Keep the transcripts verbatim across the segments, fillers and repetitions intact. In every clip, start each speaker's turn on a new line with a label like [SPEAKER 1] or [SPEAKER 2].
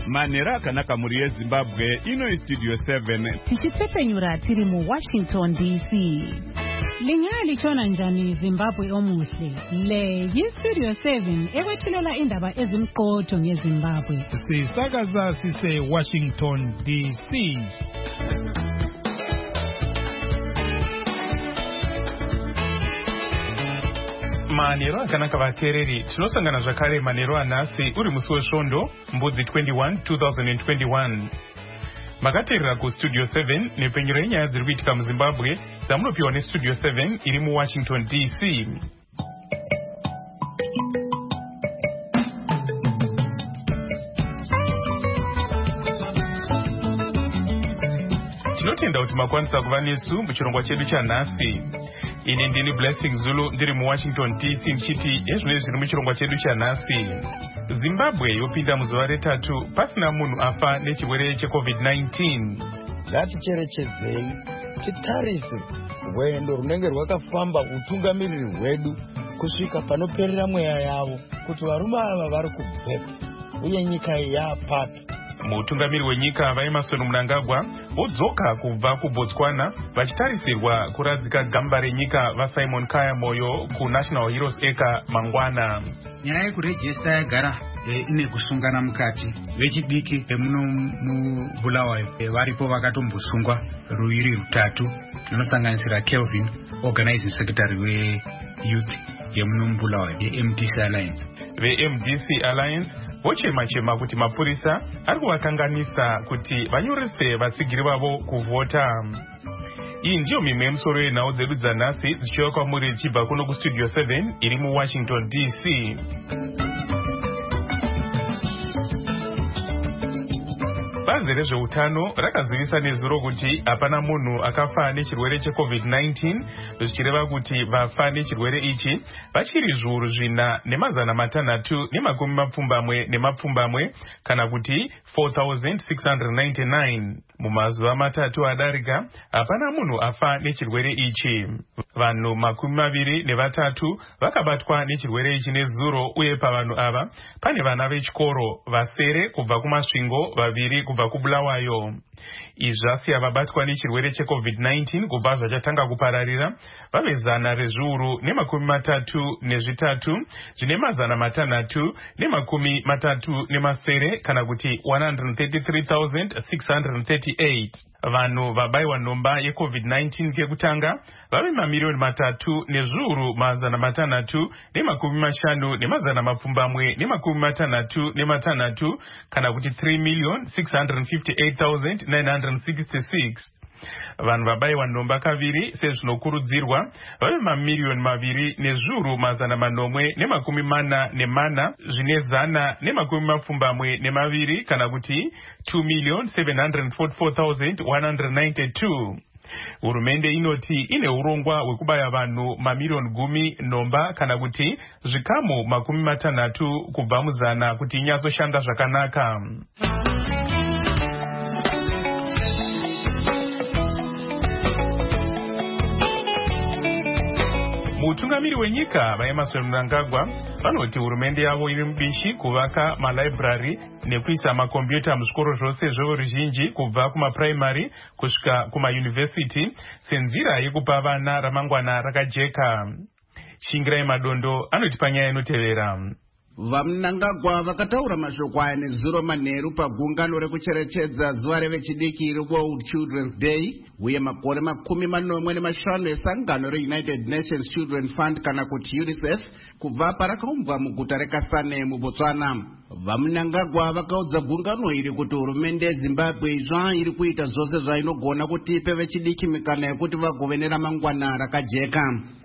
[SPEAKER 1] Manera akanaka muri yeZimbabwe ino studio seven.
[SPEAKER 2] Tichitsepenyura tiri mu Washington D C. Lingali chona njani Zimbabwe omuhle. Le yi studio seven ekwethulela indaba ezimqotho ngeZimbabwe.
[SPEAKER 3] Sisakaza sise Washington D C. Manero akanaka vatereri tinosangana zvakare manero anhasi uri musi wesvondo mbudzi twenty-one twenty twenty-one. Makateerera kustudio seven nepenyero yenyaya dziri kuitika muZimbabwe dzamunopiwa nestudio seven iri muWashington D C. Tinotenda kuti makwanisa kuva nesu muchirongwa chedu chanhasi. Ini ndini Blessing Zulu ndiri muWashington D C ndichiti ezvino zviri muchirongwa chedu chanhasi. Zimbabwe yopinda muzuva retatu pasina munhu afa nechirwere checovid nineteen.
[SPEAKER 4] Ngaticherechedzei titarise rwendo runenge rwakafamba utungamiriri hwedu kusvika panoperera mweya yavo kuti varume ava vari kubvepa uye nyika yapapi.
[SPEAKER 3] Mutungamiri wenyika vaEmmerson Mnangagwa vodzoka kubva kuBotswana vachitarisirwa kuradzika gamba renyika vaSimon Kaya Moyo kuNational Heroes Acre mangwana.
[SPEAKER 5] Nyaya yekurejista yagara ine kusungana mukati. Vechidiki vemuno muBulawayo varipo vakatombosungwa ruiri rutatu runosanganisira Kelvin, Organizing Secretary weYouth yemuno muBulawayo yeM D C Alliance.
[SPEAKER 3] VeM D C Alliance vochema chema kuti mapurisa ari kuvakanganisa kuti vanyorese vatsigiri vavo kuvhota. Iyi ndiyo mimwe yemusoro yenhau dzedu dzanhasi dzichiuya kwamuri dzichibva kuno kustudio seven iri muWashington D C. Bazi rezveutano rakazivisa nezuro kuti hapana munhu akafa nechirwere checovid nineteen, zvichireva kuti vafa nechirwere ichi vachiri zviuru zvina nemazana matanhatu nemakumi mapfumbamwe nemapfumbamwe kana kuti four thousand six hundred ninety-nine. Mumazuva matatu adarika hapana munhu afa nechirwere ichi. Vanhu makumi maviri nevatatu vakabatwa nechirwere ichi nezuro, uye pavanhu ava pane vana vechikoro vasere kubva kumasvingo, vaviri kubva kuBulawayo. Izvi zvasiya vabatwa nechirwere checovid nineteen kubva zvachatanga kupararira vave zana rezviuru nemakumi matatu nezvitatu zvine mazana matanhatu nemakumi matatu nemasere kana kuti one hundred thirty-three thousand six hundred thirty-eight. Vanhu vabayiwa nhomba yecovid nineteen kekutanga vave mamiliyoni matatu nezviuru mazana matanhatu nemakumi mashanu nemazana mapfumbamwe nemakumi matanhatu nematanhatu kana kuti three million six hundred fifty-eight thousand nine hundred sixty-six. Vanhu vabayiwa nhomba kaviri sezvinokurudzirwa vave mamiliyoni maviri nezviuru mazana manomwe nemakumi mana nemana zvine zana nemakumi mapfumbamwe nemaviri kana kuti two million seven hundred forty-four thousand one hundred ninety-two. Hurumende inoti ine urongwa hwekubaya vanhu mamiliyoni gumi nhomba kana kuti zvikamu makumi matanhatu kubva muzana kuti inyatsoshanda zvakanaka. Mutungamiri wenyika vaEmmerson Mnangagwa vanoti hurumende yavo iri mubishi kuvaka malibrary nekuisa makombiyuta muzvikoro zvose zveruzhinji kubva kumapuraimari kusvika kumayunivhesiti senzira yekupa vana ramangwana rakajeka. Shingirai Madondo anoti panyaya inotevera.
[SPEAKER 6] VaMnangagwa vakataura mashoko aya nezuro manheru pagungano rekucherechedza zuva revechidiki reWorld Children's Day uye makore makumi manomwe nemashanu esangano reUnited Nations Children Fund kana kuti UNICEF kubva parakaumbwa muguta reKasane muBotswana. VaMnangagwa vakaudza gungano iri kuti hurumende yeZimbabwe izva iri kuita zvose zvainogona kuti ipe vechidiki mikana yekuti vagove neramangwana rakajeka.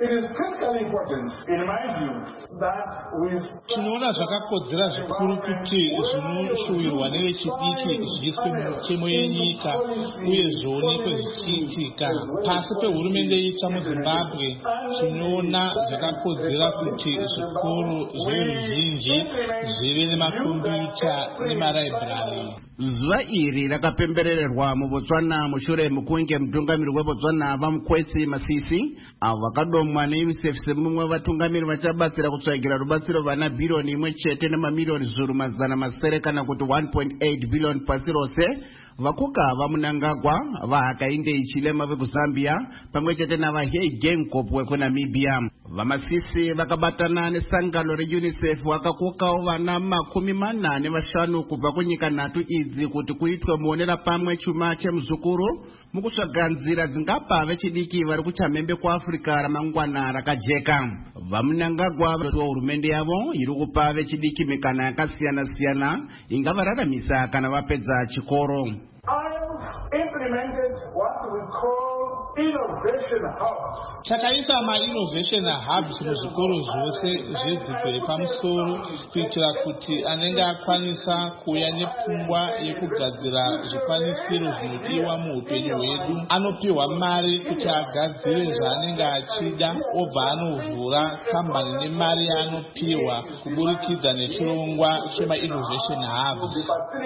[SPEAKER 7] Tinoona zvakakodzera zvikuru kuti zvinoshuwirwa nevechidiki zviiswe mumitemo yenyika uye zvionekwe zvichiitika. Pasi pehurumende itsva muZimbabwe tinoona zvakakodzera kuti zvikoro zveruzhinji zvive nemakombiyuta nemalibrary.
[SPEAKER 6] Zuva iri rakapembererwa muBotswana mushure mukunge mutungamiri weBotswana vaMukwetsi Masisi avo vakadomwa neUNICEF semumwe vatungamiri vachabatsira kutsvagira rubatsiro vana bhirioni imwe chete nemamiliyoni zviuru mazana masere kana kuti one point eight billion pasi rose. Vakuka vaMunangagwa, vaHakainde Ichilema vekuZambia pamwe chete navaHey Geingob vekuNamibia. VaMasisi vakabatana nesangano reUNICEF vakakokawo vana makumi mana nevashanu kubva kunyika nhatu idzi kuti kuitwe muonera pamwe chuma chemuzukuru mukutsvaga nzira dzingapa vechidiki vari kuchamhembe kuAfrica ramangwana rakajeka. VaMunangagwa vati hurumende yavo iri kupa vechidiki mikana yakasiyana siyana ingavararamisa kana vapedza chikoro.
[SPEAKER 8] Implemented what we call innovation hubs.
[SPEAKER 7] Takaisa ma-innovation hubs muzvikoro zvose zvedzidzo yepamusoro kuitira kuti anenge akwanisa kuuya nepfungwa yekugadzira zvikwanisiro zvinodiwa muupenyu hwedu anopiwa mari kuti agadzire zvaanenge achida obva anovhura kambani nemari yaanopiwa kuburikidza nechirongwa chema-innovation hubs.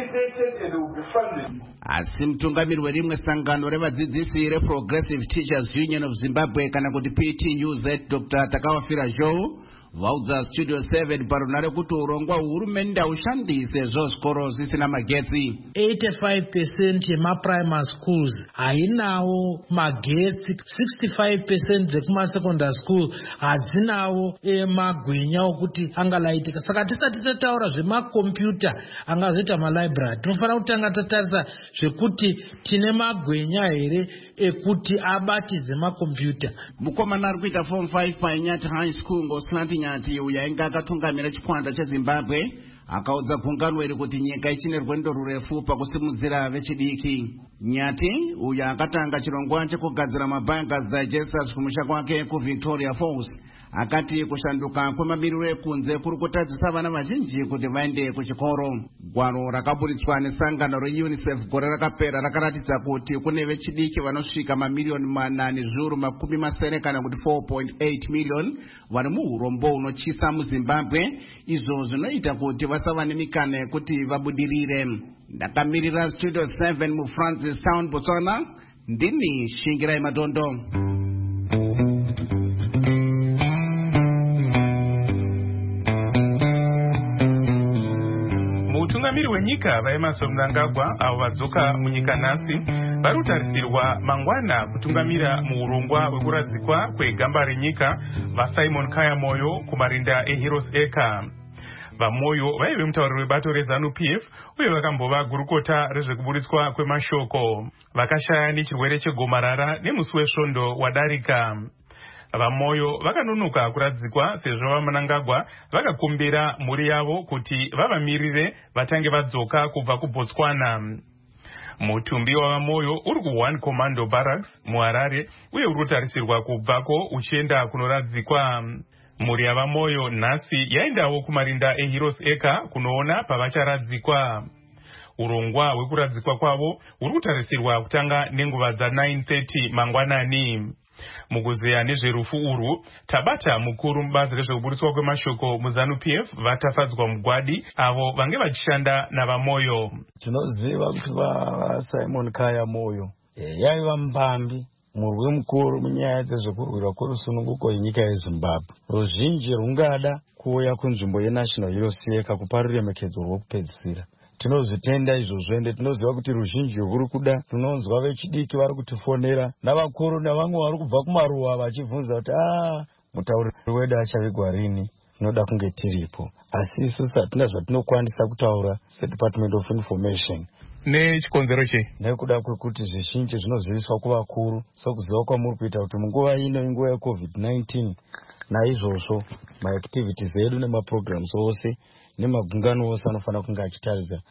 [SPEAKER 6] Asi mutungamiri werimwe sangano revadzidzisi reProgressive Teachers Union of Zimbabwe kana kuti P T U Z Doctor Takawafira Joe vaudza Studio seven parunare kuti urongwa hurumende hushandise zvikoro zvisina magetsi.
[SPEAKER 9] eighty-five percent yemaprimary schools hainawo magetsi, sixty-five percent dzekumasecondary school hadzinawo magwinya okuti angalaitika. Saka tisati tataura zvemakombiyuta angazoita malibrary, tinofanira kutanga tatarisa zvekuti tine magwinya here ekuti abatidze makombiyuta.
[SPEAKER 6] Mukomana ari kuita form five paInyati High School ngoSlanti Nyati uyo ainge akatungamira chikwata cheZimbabwe akaudza gungano iri kuti nyika ichine rwendo rurefu pakusimudzira vechidiki. Nyati uyo akatanga chirongwa chekugadzira mabiogas digesters kumusha kwake kuVictoria Falls akati kushanduka kwemamiriro ekunze kuri kutadzisa vana vazhinji kuti vaende kuchikoro. Gwaro rakaburitswa nesangano reUNICEF gore rakapera rakaratidza kuti kune vechidiki vanosvika mamiliyoni mana nezviuru makumi masere kana kuti four point eight million vari muurombo unochisa muZimbabwe, izvo zvinoita kuti vasava nemikana yekuti vabudirire. Ndakamirira Studio seven muFrancis Town, Botswana, ndini Shingirai Matondo.
[SPEAKER 3] Mutungamiri wenyika vaEmmerson Mnangagwa avo vadzoka munyika nhasi vari kutarisirwa mangwana kutungamira muurongwa hwekuradzikwa kwegamba renyika vaSimon Kaya Moyo kumarinda eHeroes Acre. VaMoyo vaive mutauriri webato reZANU P F uye vakambova gurukota rezvekuburitswa kwemashoko. Vakashaya nechirwere chegomarara nemusi wesvondo wadarika. VaMoyo vakanonoka kuradzikwa sezvo vaMnangagwa vakakumbira mhuri yavo kuti vavamirire vatange vadzoka kubva kuBotswana. Mutumbi wavaMoyo uri kuOne Commando Barracks muHarare uye uri kutarisirwa kubvako uchienda kunoradzikwa. Mhuri yavaMoyo nhasi yaendawo kumarinda eHeroes Acre kunoona pavacharadzikwa. Urongwa hwekuradzikwa kwavo huri kutarisirwa kutanga nenguva dza-nine thirty mangwanani. Mukuzeya nezverufu urwu, Tabata mukuru mubazi rezvekuburitswa kwemashoko muZANU P F vatafadzwa mugwadi avo vange vachishanda navaMoyo.
[SPEAKER 4] Tinoziva kuti vaSimon Kaya Moyo yaiva mbambi murwi mukuru munyaya dzezvekurwira kworusununguko yenyika yeZimbabwe. Ruzhinji rungada kuuya kunzvimbo yeNational Heroes Acre kupa ruremekedzo rwokupedzisira. Tinozvitenda izvozvo ende tinoziva kuti ruzhinji rwuri kuda. Tinonzwa vechidiki vari kutifonera navakuru navamwe vari kubva kumaruwa vachibvunza kuti ah mutauriri wedu achavigwa rini, tinoda kunge tiripo. Asi isusu hatina zvatinokwanisa kutaura seDepartment of Information.
[SPEAKER 3] Nechikonzero chei?
[SPEAKER 4] Nekuda kwekuti zvizhinji zvinoziviswa kuvakuru, sokuziva kwamuri kuita kuti munguva ino inguva yeCovid nineteen naizvozvo maactivities edu nemaprograms ose nemagungano ose anofanira kunge achitaridza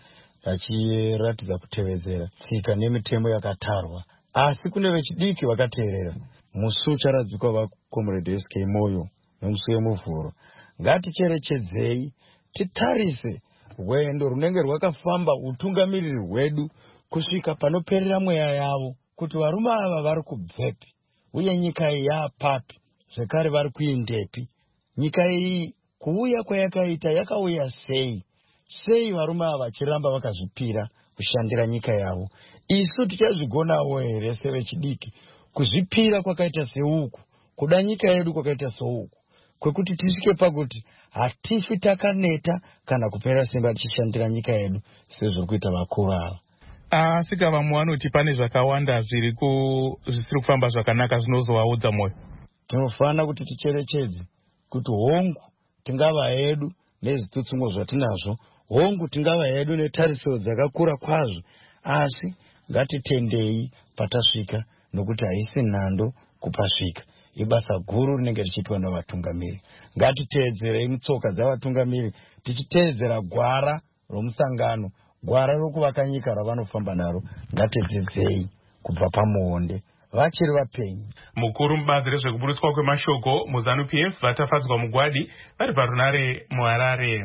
[SPEAKER 4] achiratidza kutevedzera tsika nemitemo yakatarwa. Asi kune vechidiki vakateerera. Musi ucharadzikwa vaComrade S K Moyo nemusi wemuvhuro. Ngaticherechedzei titarise rwendo runenge rwakafamba utungamiriri hwedu kusvika panoperera mweya yavo kuti varume ava vari kubvepi uye nyika iyi yaapapi zvekare vari kuindepi. Nyika iyi kuuya kwayakaita yakauya sei? Sei varume ava vachiramba vakazvipira kushandira nyika yavo. Isu tichazvigonawo here sevechidiki kuzvipira kwakaita seuku, kuda nyika yedu kwakaita souku, kwekuti tisvike pakuti hatifi takaneta kana kupera simba tichishandira nyika yedu sezviri kuita vakuru ava.
[SPEAKER 3] Asika vamwe vanoti pane zvakawanda zviri zvisiri kufamba zvakanaka zvinozovaudza moyo.
[SPEAKER 4] Tinofanira kuti ticherechedze kuti hongu tingava hedu nezvitutsungo zvatinazvo, hongu tingava hedu netarisiro dzakakura kwazvo, asi ngatitendei patasvika, nokuti haisi nhando kupasvika. Ibasa guru rinenge richiitwa navatungamiri. Ngatiteedzerei mutsoka dzavatungamiri tichiteedzera gwara romusangano, gwara rokuvaka nyika ravanofamba naro. Ngatidzidzei kubva pamuonde vachiri vapenyu.
[SPEAKER 3] Mukuru mubazi rezvekuburutswa kwemashoko muzanu P F vatafadzwa mugwadi vari parunare muHarare.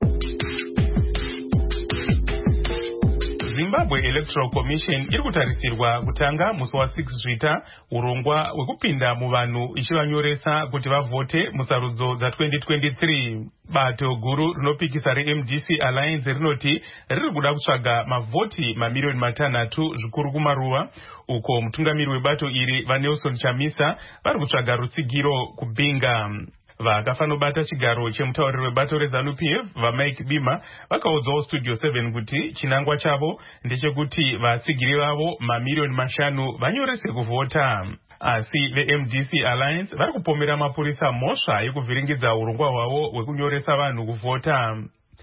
[SPEAKER 3] Zimbabwe Electoral Commission iri kutarisirwa kutanga musi wa six Zvita urongwa hwekupinda muvanhu ichivanyoresa kuti vavhote musarudzo dza twenty twenty-three. Bato guru rinopikisa reM D C Alliance rinoti riri kuda kutsvaga mavhoti mamiliyoni matanhatu zvikuru kumaruva, uko mutungamiri webato iri vaNelson Chamisa vari kutsvaga rutsigiro kubinga. Vakafanobata chigaro chemutauriri webato rezanu P F vaMike Bima vakaudzawo Studio seven kuti chinangwa chavo ndechekuti vatsigiri vavo mamiliyoni mashanu vanyorese kuvhota. Asi veM D C Alliance vari kupomera mapurisa mhosva yekuvhiringidza urongwa hwavo hwekunyoresa vanhu kuvhota.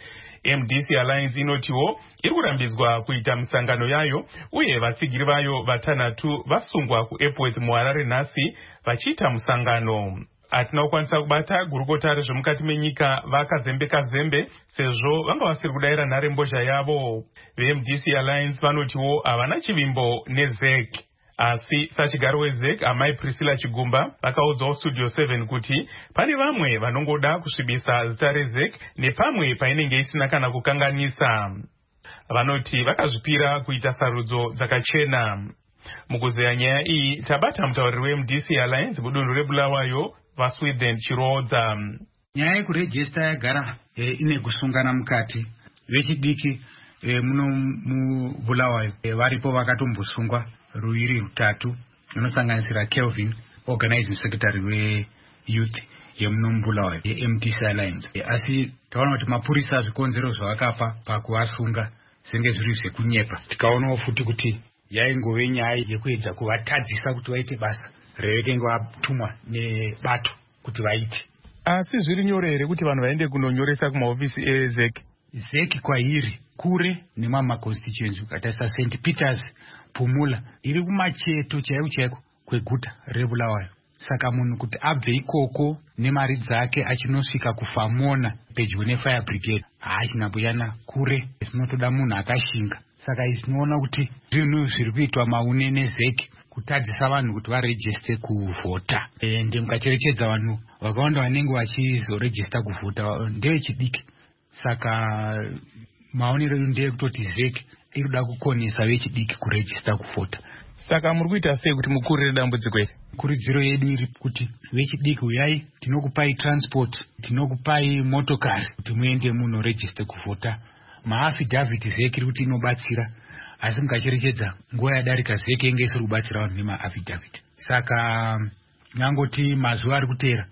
[SPEAKER 3] M D C Alliance inotiwo iri kurambidzwa kuita misangano yayo, uye vatsigiri vayo vatanhatu vasungwa kuEpworth muHarare nhasi vachiita musangano. Hatina kukwanisa kubata gurukota rezvemukati menyika vakazembeka zembe sezvo vanga vasiri kudayira nhare mbozha yavo. veM D C Alliance vanotiwo havana chivimbo neZ E C. Asi sachigaro weZ E C amai Priscilla Chigumba vakaudzawo Studio seven kuti pane vamwe vanongoda kusvibisa zita reZ E C nepamwe painenge isina kana kukanganisa. Vanoti vakazvipira kuita sarudzo dzakachena. Mukuzeya nyaya iyi tabata mutauriri weM D C Alliance mudunhu reBulawayo vaSweden Chirodza.
[SPEAKER 5] Nyaya yekurejista yagara e, ine kusungana mukati. Vechidiki e, muno muBulawayo e, varipo vakatombosungwa ruiri rutatu, runosanganisira Kelvin, organizing secretary weYouth yemuno muBulawayo yeM D C Alliance. E, asi taona kuti mapurisa zvikonzero zvavakapa pakuvasunga zvinenge zviri zvekunyepa. Tikaonawo futi kuti yaingove nyaya yekuedza kuvatadzisa kuti vaite basa revekenge vatumwa nebato kuti vaite.
[SPEAKER 3] Asi zviri nyore here kuti vanhu vaende kunonyoresa kumahofisi eZ E C?
[SPEAKER 5] Z E C kwairi kure nemama constituency akatarisa Saint Peters Pumula iri kumacheto chaiko chaiko kweguta reBulawayo. Saka munhu kuti abve ikoko nemari dzake achinosvika kuFamona pedyo neFire Brigade haachina kuyana kure, zvinotoda munhu akashinga. Saka izvinoona kuti zvinhu zviri kuitwa maune neZ E C kutadzisa vanhu kuti varejiste kuvhota. Ende mukacherechedza vanhu vakawanda vanenge vachizorejista kuvhota ndevechidiki. Saka maonero ndeyekutoti Z E C iri kuda kukonesa vechidiki kurejista kuvhota.
[SPEAKER 3] Saka muri kuita sei kuti mukurire dambudziko iri?
[SPEAKER 5] Kurudziro yedu iri kuti vechidiki uyai, tinokupai transport, tinokupai motokari kuti muende munorejiste kuvhota. Maafidhavhiti Z E C iri kuti inobatsira, asi mukacherechedza nguva yadarika Z E C yenge isiri kubatsira vanhu nemaafidhavhiti. Saka nyangoti mazuva ari kuteera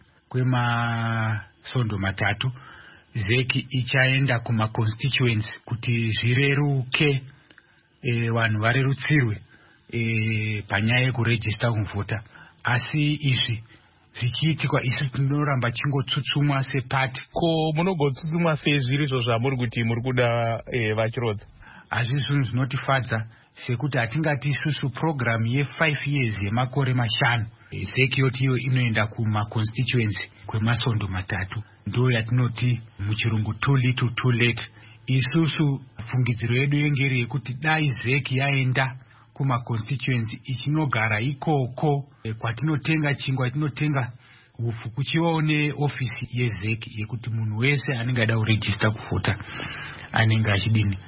[SPEAKER 5] kwemasondo matatu Z E C ichaenda kumaconstituency kuti zvireruke, e, vanhu varerutsirwe e, panyaya yekurejista kuvhota. Asi izvi zvichiitikwa isu tinoramba chingotsutsumwa sepati.
[SPEAKER 3] Ko munogotsutsumwa sei zviri izvo zvamuri kuti muri kuda e, vachirodza?
[SPEAKER 5] Hazvi zvinhu zvinotifadza sekuti hatingati isusu program ye five years yemakore mashanu Z E C yoti iyo inoenda kumaconstituency kwemasondo matatu. Ndo yatinoti muchirungu too little too late. Isusu fungidziro yedu yengeri yekuti dai Z E C yaenda kumaconstituency ichinogara ikoko e, kwatinotenga chingwa, tinotenga ufu kuchivawo neofisi yeZ E C yekuti munhu wese anenge ada kurejista kuvhota anenge achidini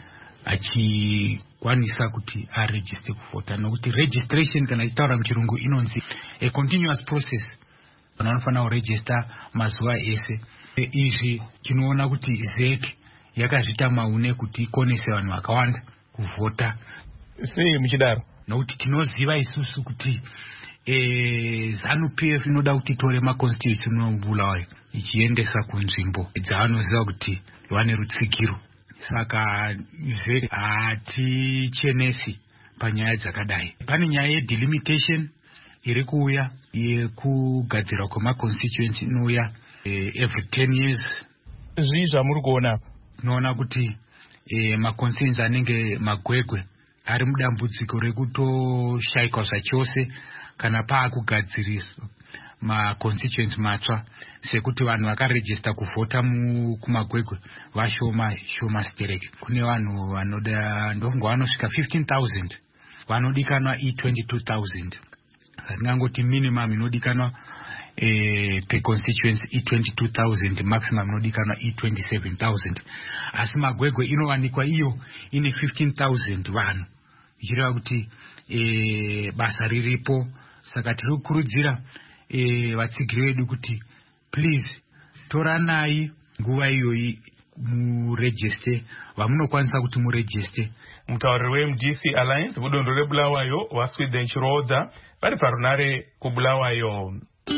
[SPEAKER 5] achikwanisa kuti arejiste kuvhota. Nokuti registration kana ichitaura muchirungu inonzi a continuous process. Vanhu vanofanira kurejista mazuva ese. E, izvi tinoona kuti Z E C yakazvita maune kuti ikonese vanhu vakawanda kuvhota.
[SPEAKER 3] Sei muchidaro?
[SPEAKER 5] Nokuti tinoziva isusu kuti eh ZANU-P F inoda kuti tore maconstitution mubulawayo ichiendesa kunzvimbo dzavanoziva kuti vane rutsigiro. Saka ive hatichenesi panyaya dzakadai. Pane nyaya yedelimitation iri kuuya yekugadzirwa kwemaconstituency inouya every ten years.
[SPEAKER 3] Zvii zvamuri kuona apa?
[SPEAKER 5] Tinoona kuti maconstituency anenge magwegwe ari mudambudziko rekutoshayikwa zvachose kana paakugadziriswa maconstituency matsva, sekuti vanhu vakarejista kuvhota kumagwegwe vashoma shoma stereke. Kune vanhu vanoda ndongo vanosvika fifteen thousand vanodikanwa e twenty-two thousand. Ngangoti minimum inodikanwa eh per constituency e twenty-two thousand, maximum inodikanwa e twenty-seven thousand. Asi magwegwe inowanikwa iyo ine fifteen thousand vanhu. Ichireva kuti eh basa riripo. Saka tiri kukurudzira eh vatsigiri vedu kuti please toranai nguva iyoyi muregister vamunokwanisa kuti muregister.
[SPEAKER 3] Mutauriri we M D C Alliance kudondo rebulawayo waSweden Chirodza vari parunare kubulawayo.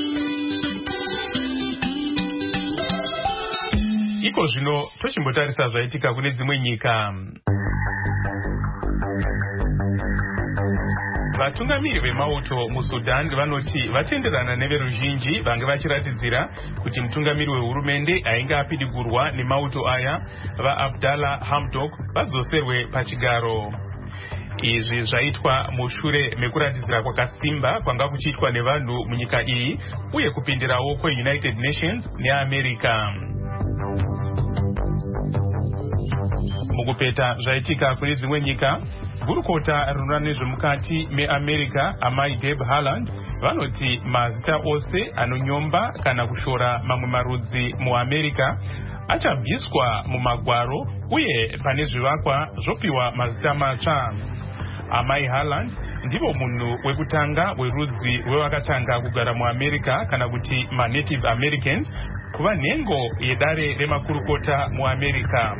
[SPEAKER 3] Iko zvino tochimbotarisa zvaitika kune dzimwe nyika. Vatungamiri vemauto muSudan vanoti vatenderana neveruzhinji vange vachiratidzira kuti mutungamiri wehurumende ainge apidigurwa nemauto aya vaAbdallah Hamdok vadzoserwe pachigaro. Izvi zvaitwa mushure mekuratidzira kwakasimba kwanga kuchiitwa nevanhu munyika iyi uye kupindirawo kweUnited Nations neAmerica. Mukupeta zvaitika kune dzimwe nyika, gurukota rinoona nezvemukati meAmerica amai Deb Haaland vanoti mazita ose anonyomba kana kushora mamwe marudzi muAmerica achabviswa mumagwaro uye pane zvivakwa zvopiwa mazita matsva. Amai Haaland ndivo munhu wekutanga werudzi rwevakatanga kugara muAmerica kana kuti maNative Americans kuva nhengo yedare remakurukota muAmerica.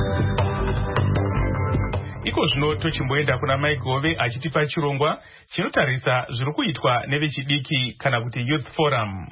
[SPEAKER 3] Iko zvino tochimboenda kuna Mike Gove achitipa chirongwa chinotarisa zviri kuitwa nevechidiki kana kuti Youth Forum.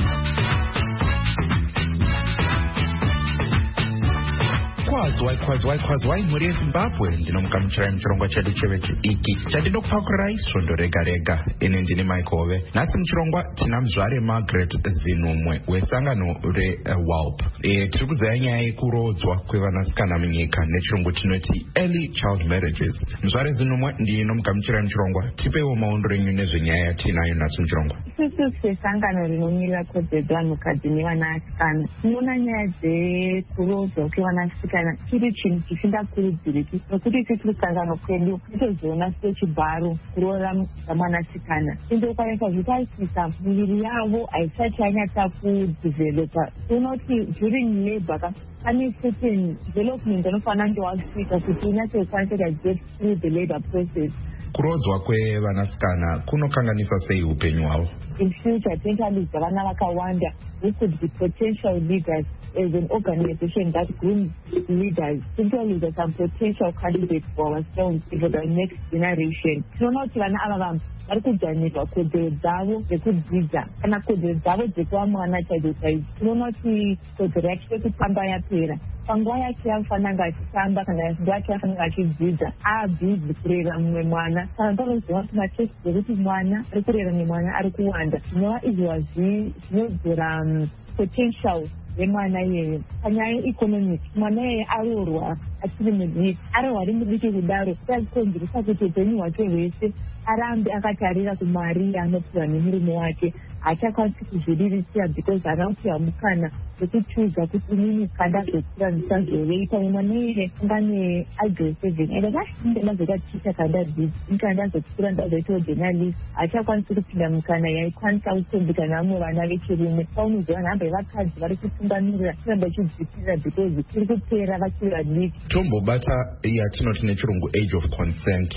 [SPEAKER 10] Kwazwai kwazwai kwazwai muri yeZimbabwe ndinomukamuchirai muchirongwa chedu chevechidiki chandinokupakurai svondo rega rega. Ini ndini Mike Gove. Nhasi muchirongwa tina muzvare Margaret Zinumwe wesangano reWALP. E, tiri kuziva nyaya yekurodzwa kwevanasikana munyika nechirungu chinoti early child marriages. Muzvare Zinumwe ndinomukamuchirai muchirongwa, tipeiwo maondero enyu nezvenyaya yatinayo nhasi muchirongwa.
[SPEAKER 11] Isusu sesangano rinomirira kodzero vanhukadzi nevanasikana tinoona nyaya dzekurodzwa kwevanasikana chiri chinhu chisingakurudziriki, nokuti tiri kusangano kwedu titozoona sechibharo kuroora zvamwanasikana tindokwanisa zvitaisisa miviri yavo haisati yanyatsa kudhivhelopa. Tinoti during labor pane certain development anofanira kunge wasvika kuti unyatsokwanisa get through the labor process.
[SPEAKER 10] Kurodzwa kwevanasikana kunokanganisa sei upenyu hwavo?
[SPEAKER 11] In future tingaludza vana vakawanda who could be potential leaders as an organization that grooms leaders. Tingaludza some potential candidates for ourselves for the next generation. Tinoona kuti vana ava vanhu vari kudzvanirwa kodzero dzavo dzekudzidza kana kodzero dzavo dzekuva mwana chaidzo chaidzo. Tinoona kuti kodzero yake yekutamba yapera. Panguva yake yafananga achitamba kana nguva yake yafananga achidzidza abhizi kurera mumwe mwana. Kana panoziva kuti machesi dzekuti mwana ari kurera nemwana ari kuwanda, zvinova izvozvi zvinodzora potential yemwana iyeyo. Panyaya yeeconomic mwana iyeye aroorwa achiri mudiki, aroorwa ari mudiki kudaro achikonzeresa kuti upenyu hwake hwese arambe akatarira kumari yaanopiwa nemurume wake. Haachakwanisi kuzviriritira because anopiwa mukana wekuchuza kuti inini kandazokura ndisazovei. Pamwe mwana iyeye angane agiredi seven ende kashinde ndazoita ticha kandadzidzi nika ndazokura ndazoitawo journalist, haachakwanisi kupinda mukana yaikwanisa kukombika namwe vana vechirume. Paunoziva nhamba yevakadzi vari kutungamirira kuramba ichidzikirira because tiri kupera vachiri vadiki.
[SPEAKER 10] Tombobata yatinoti nechirungu age of consent.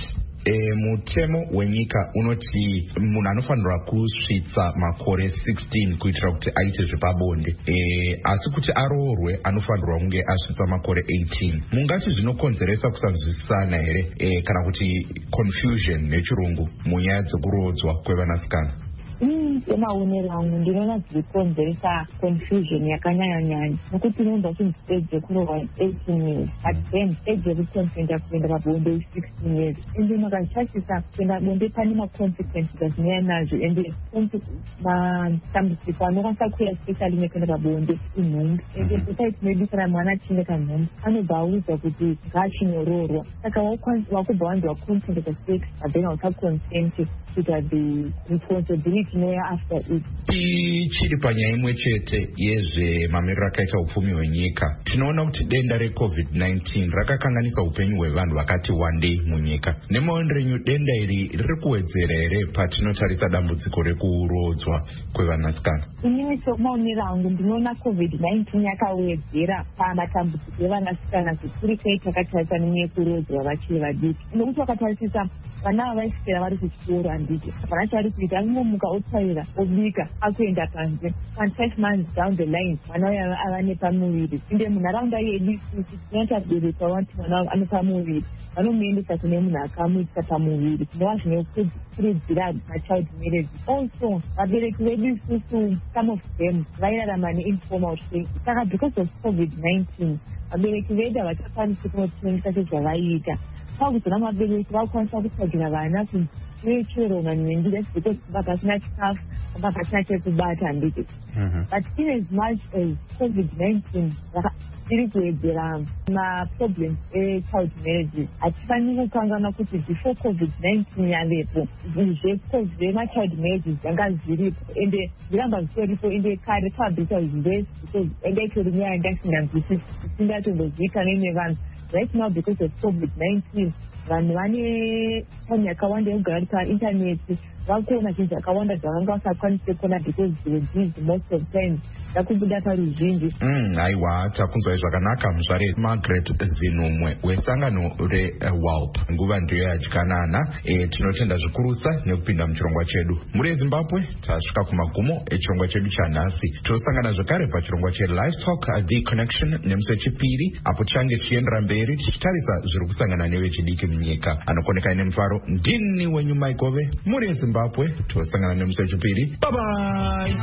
[SPEAKER 10] e, mutemo wenyika unoti munhu anofanirwa kusvitsa makore sixteen kuitira kuti aite zvepabonde, e, asi kuti aroorwe anofanirwa kunge asvitsa makore eighteen. Mungati zvinokonzeresa kusanzwisisana here e, kana kuti confusion nechirungu munyaya dzekurodzwa kwevanasikana?
[SPEAKER 11] Semaonero angu ndinoona zvirikonzeresa confusion yakanyanya-nyanya nokuti unoenda uchinzi age yekuroorwa eighteen years but then age yekukonsenta kuenda pabonde is sixteen years ende makazvishatisa kuenda bonde pane maconsequences azinouya nazvo ende matambudziko anokwanisa kuuya especially nekuenda pabonde inhumbi ende society medu kana mwana achinge kanhumbi anobva audzwa kuti ngaachindoroorwa saka wakubva wanzi wakonsenta pasex but then hausaconsenti kuita the responsibility inoya after it.
[SPEAKER 10] Tichiri panyaya imwe chete yezvemamiriro akaita upfumi hwenyika, tinoona kuti denda recovid nineteen rakakanganisa upenyu hwevanhu vakati wandei munyika. Nemaonero enyu denda iri riri kuwedzera here patinotarisa dambudziko rekurodzwa kwevanasikana?
[SPEAKER 11] Inini semaonero angu ndinoona covid nineteen yakawedzera pamatambudziko evanasikana zvikuru sei takatarisa neyekurodzwa vachiri vadiki. Nokuti wakatarisisa vana vavaiswera vari kuchikoro handiti hapana chavari kuita, anomuka otsaira obika akuenda panze and five months down the line mwana uya ava nepamuviri ende munharaunda yedu tinoita bereka vati mwana anepamuviri vanomuendesa kune munhu akamuisa pamuviri zvinova zvinokurudzira machild marriage. Also vabereki vedu isusu some of them vairarama neinformal sex, saka because of covid nineteen vabereki vedu havachakwanisi kunotengesa sezvavaiita. Pakuzona vabereki vakukwanisa kutsvagira vana kunzi vechorona nenjira because vakasina chikafu vakasina chekubata handiti. But in as much as covid nineteen iri kuwedzera maproblems echild marriages, hatifaniri kukangana kuti before covid nineteen yavepo zvemachild marriages zvanga zviripo ende zviramba zvitoripo ende kare kwabvisa zvese because ende itori nyaya yandasinganzwisisi isingatongozikana nevanhu. Right now because of covid nineteen vanhu vane time yakawanda yekugara ri paintaneti vakuona zvinhu zvakawanda zvavanga vasakwanise kuona because they were busy most of the time ndakubuda paruzhinji.
[SPEAKER 10] Aiwa, takunzwai zvakanaka muzvare Margaret Zinumwe wesangano reWALP. Nguva ndiyo yadyanana. E, tinotenda zvikurusa nekupinda muchirongwa chedu. Muri eZimbabwe tasvika kumagumo echirongwa chedu chanhasi. Tinosangana zvakare pachirongwa cheLive Talk The Connection nemusi wechipiri apo tichange tichiendera mberi tichitarisa zviri kusangana nevechidiki munyika. Anokoneka ine mufaro ndini wenyu Maikove. Muri eZimbabwe tosangana nemusi wechipiri. Bye bye.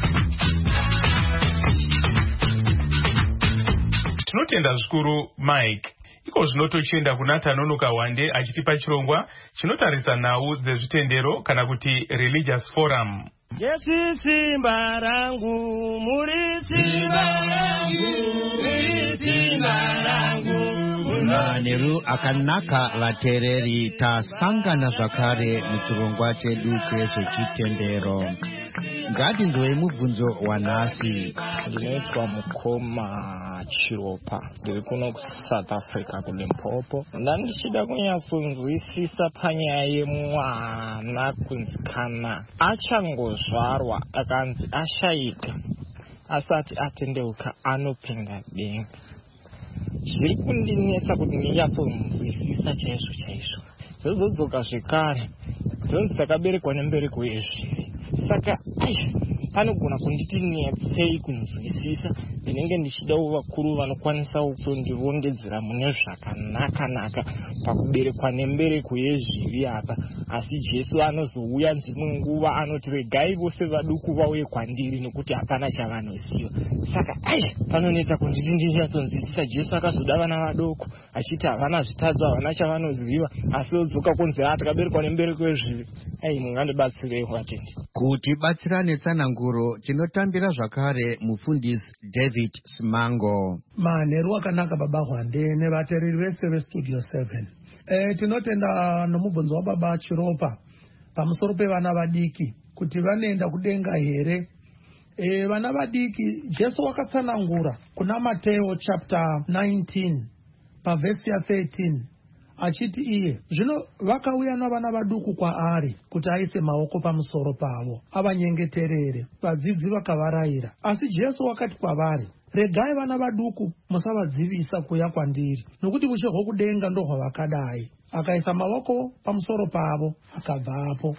[SPEAKER 3] Tinotenda zvikuru Mike. Iko zvino tochienda kuna Tanonoka Wande achitipa chirongwa chinotarisa nhau dzezvitendero kana kuti religious forum.
[SPEAKER 12] Jesu simba rangu, muri simba rangu, muri simba rangu.
[SPEAKER 13] Maneru akanaka vatereri tasangana zvakare muchirongwa chedu chezvechitendero. Ngatinzwei mubvunzo wanhasi.
[SPEAKER 14] Ndinoitwa Mukoma Chiropa, ndiri kuno kuSouth Africa kuLimpopo. Ndandichida kunyatsonzwisisa panyaya yemwana kunzikana achangozvarwa akanzi ashaika asati atendeuka anopinda denga. Zviri kundinetsa kuti ndinyatsonzwisisa chaizvo chaizvo. Zvozodzoka zvekare dzonzi dzakaberekwa nembereko wezviri. Saka panogona kunditi netsei kunzwisisa. Ndinenge ndichidawo vakuru vanokwanisa kusondirondedzera mune zvakanaka-naka pakuberekwa nembereko yezvivi apa. Asi Jesu anozouya dzimwe nguva anoti regai vose vaduku vauye kwandiri nekuti hapana chavanoziva. Saka ai panonetsa kunditi ndinyatsonzwisisa. Jesu akazoda vana vadoko achiti havana zvitadzo havana chavanoziva asi odzoka kunzi takaberekwa nembereko yezvivi. Ai mungandibatsirei watendi.
[SPEAKER 13] Kuti batsirane tsananguro tinotambira zvakare mufundisi David Simango.
[SPEAKER 15] Manheru akanaka baba Hwande nevateereri vese vestudio seven. Eh, tinotenda nomubvunzo wababa Chiropa pamusoro pevana vadiki kuti vanoenda kudenga here. E, vana vadiki Jesu wakatsanangura kuna Mateo chapter nineteen pavhesi ya thirteen achiti iye zvino vakauya navana vaduku kwaari kuti aise maoko pamusoro pavo avanyengeterere. Vadzidzi vakavarayira, asi Jesu wakati kwavari, regai vana vaduku musavadzivisa kuuya kwandiri, nokuti ushe hwokudenga ndohwavakadai. Akaisa maoko pamusoro pavo akabvapo.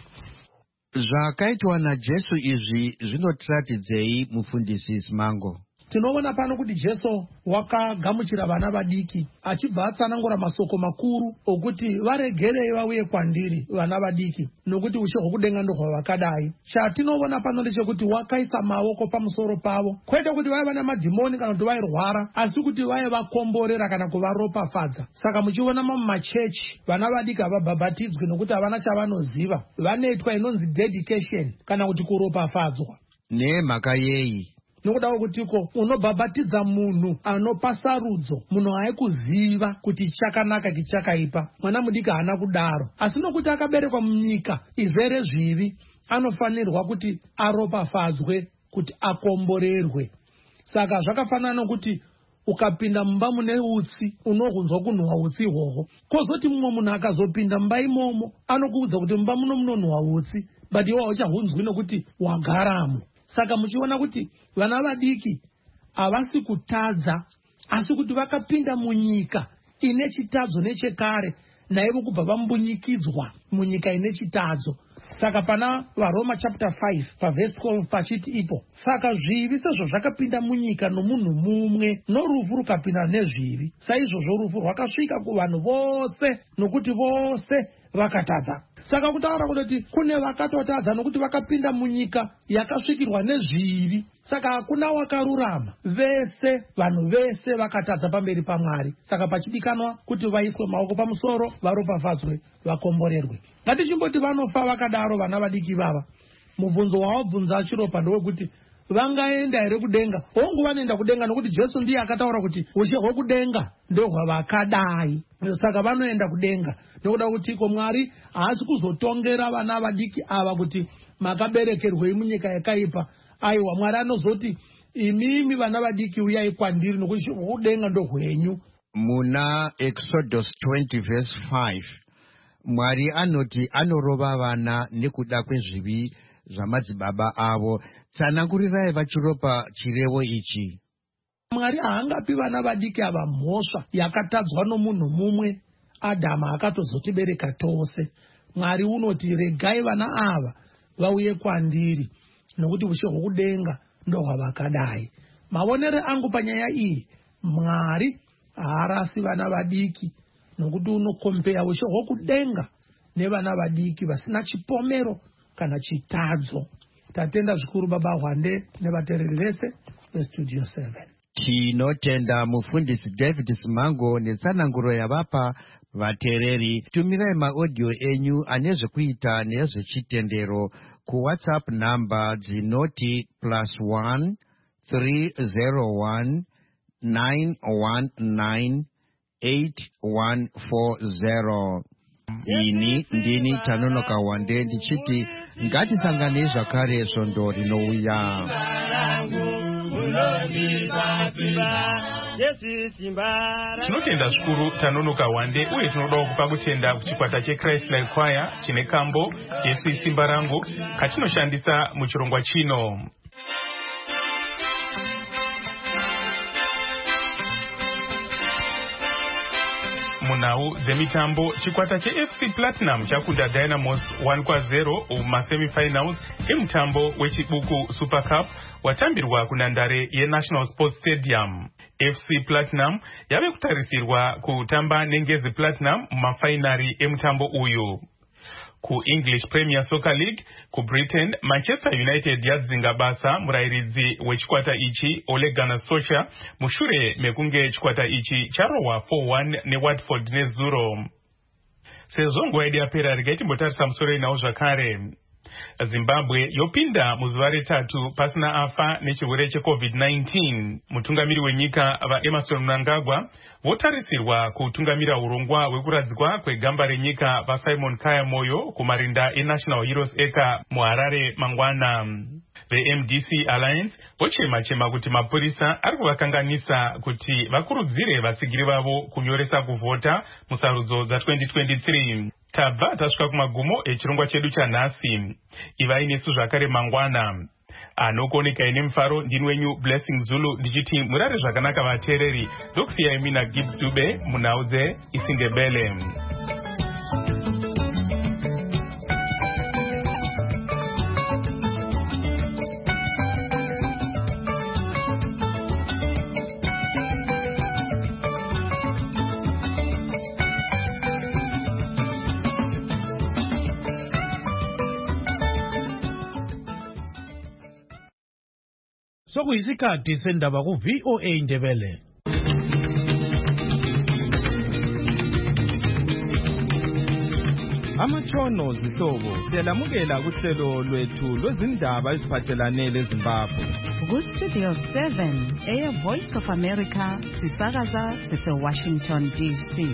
[SPEAKER 13] Zvakaitwa naJesu izvi zvinotiratidzei mufundisi Simango?
[SPEAKER 15] Tinoona pano kuti Jesu wakagamuchira vana vadiki achibva atsanangura masoko makuru okuti varegerei vauye kwandiri vana vadiki, nokuti ushe hwokudenga ndohwavakadai. Chatinoona pano ndechekuti wakaisa maoko pamusoro pavo, kwete kuti vaiva namadhimoni kana kuti vairwara, asi kuti vaivakomborera kana kuvaropafadza. Saka muchiona mumachechi vana vadiki havabhabhatidzwi nokuti havana chavanoziva, vanoitwa inonzi dedication kana kuti kuropafadzwa.
[SPEAKER 13] Nemhaka yei?
[SPEAKER 15] Nokudawo kutiko unobhabhatidza munhu anopa sarudzo, munhu haikuziva kuti chakanaka kichakaipa. Mwana mudiki haana kudaro, asi nokuti akaberekwa munyika izere zvivi, anofanirwa kuti aropafadzwe, kuti akomborerwe. Saka zvakafanana nokuti ukapinda mumba mune utsi unohunzwa kunhuhwa utsi ihwohwo, kozoti mumwe munhu akazopinda mumba imomo anokuudza kuti mumba muno munonhuhwa utsi, but iwe hauchahunzwi nokuti wagaramo. Saka muchiona kuti vana vadiki havasi kutadza, asi kuti vakapinda munyika ine chitadzo nechekare, naivo kubva vambunyikidzwa munyika ine chitadzo. Saka pana vaRoma chapter five pavhesi twelve pachiti ipo, saka zvivi sezvo zvakapinda munyika nomunhu mumwe, norufu rukapinda nezvivi, saizvozvo rufu rwakasvika kuvanhu vose nokuti vose vakatadza. Saka kutaura kuti kune vakatotadza nokuti vakapinda munyika yakasvikirwa nezvivi. Saka hakuna wakarurama, vese vanhu vese vakatadza pamberi paMwari. Saka pachidikanwa kuti vaiswe maoko pamusoro, varopafadzwe, vakomborerwe. Ngatichimboti vanofa vakadaro vana vadiki vava, mubvunzo wavabvunza chiropa ndowekuti vangaenda here kudenga? Hongu vanoenda kudenga nokuti Jesu ndiye akataura kuti ushe hwokudenga ndohwavakadai. Saka vanoenda kudenga nokuda kuti ko Mwari haasi kuzotongera vana vadiki ava kuti makaberekerwei munyika yakaipa. Aiwa, Mwari anozoti imimi vana vadiki uyai kwandiri nokuti hwokudenga ndohwenyu.
[SPEAKER 13] Muna Exodus twenty verse five, Mwari anoti anorova vana nekuda kwezvivi zvamadzibaba avo. Tsanangurirai vachiropa chirevo ichi.
[SPEAKER 15] Mwari haangapi vana vadiki ava mhosva yakatadzwa nomunhu mumwe, Adama akatozotibereka tose. Mwari unoti regai vana ava vauye kwandiri nokuti ushe hwokudenga ndohwavakadai. Maonere angu panyaya iyi, Mwari haarasi vana vadiki nokuti unokompeya ushe hwokudenga nevana vadiki vasina chipomero kana chitadzo. Tatenda zvikuru Baba Hwande nevateereri vese veStudio seven.
[SPEAKER 13] Tinotenda mufundisi David Simango netsananguro yavapa vateereri. Tumirai maaudio enyu ane zvekuita nezvechitendero ku WhatsApp namba dzinoti plus one three zero one nine one nine eight one four zero. Ini ndini Tanonoka Wande ndichiti ngatisanganei zvakare svondo rinouya.
[SPEAKER 3] Tinotenda zvikuru Tanonoka Wande, uye tinoda kupa kutenda kuchikwata cheChrist Like Choir chine kambo Jesu simba rangu katinoshandisa muchirongwa chino. Munhau dzemitambo, chikwata cheF C Platinum chakunda Dynamos one kwa zero mumasemifinals emutambo wechibuku Super Cup watambirwa kunhandare yeNational Sports Stadium. F C Platinum yave kutarisirwa kutamba neNgezi Platinum mumafainari emutambo uyu. Ku English Premier Soccer League, ku Britain, Manchester United yadzinga basa murairidzi wechikwata ichi Ole Gunnar Solskjaer mushure mekunge chikwata ichi charohwa four one neWatford nezuro. Sezvo nguva yedu yapera, regai timbotarisa musoro inawo zvakare. Zimbabwe yopinda muzuva retatu pasina afa nechirwere cheCovid nineteen. Mutungamiri wenyika vaEmerson Mnangagwa votarisirwa kutungamira urongwa hwekuradzikwa kwegamba renyika vaSimon Kaya Moyo kumarinda eNational Heroes Acre muHarare mangwana. ve-M D C Alliance vochema-chema kuti mapurisa ari kuvakanganisa kuti vakurudzire vatsigiri vavo kunyoresa kuvhota musarudzo dza-twenty twenty-three. Tabva tasvika kumagumo echirongwa chedu chanhasi. Ivai nesu zvakare mangwana. Anokuoneka ine mufaro ndini wenyu Blessing Zulu ndichiti murare zvakanaka vateereri. Ndokusiyai mina Gibbs Dube munhau dzeIsindebele.
[SPEAKER 9] Sokuyisikhathi sendaba ku V O A Ndebele.
[SPEAKER 16] Amatshono zihlobo siyalamukela kuhlelo lwethu lwezindaba eziphathelane leZimbabwe.
[SPEAKER 17] Ku-Studio seven, Air Voice of America, sisakaza sise-Washington D C.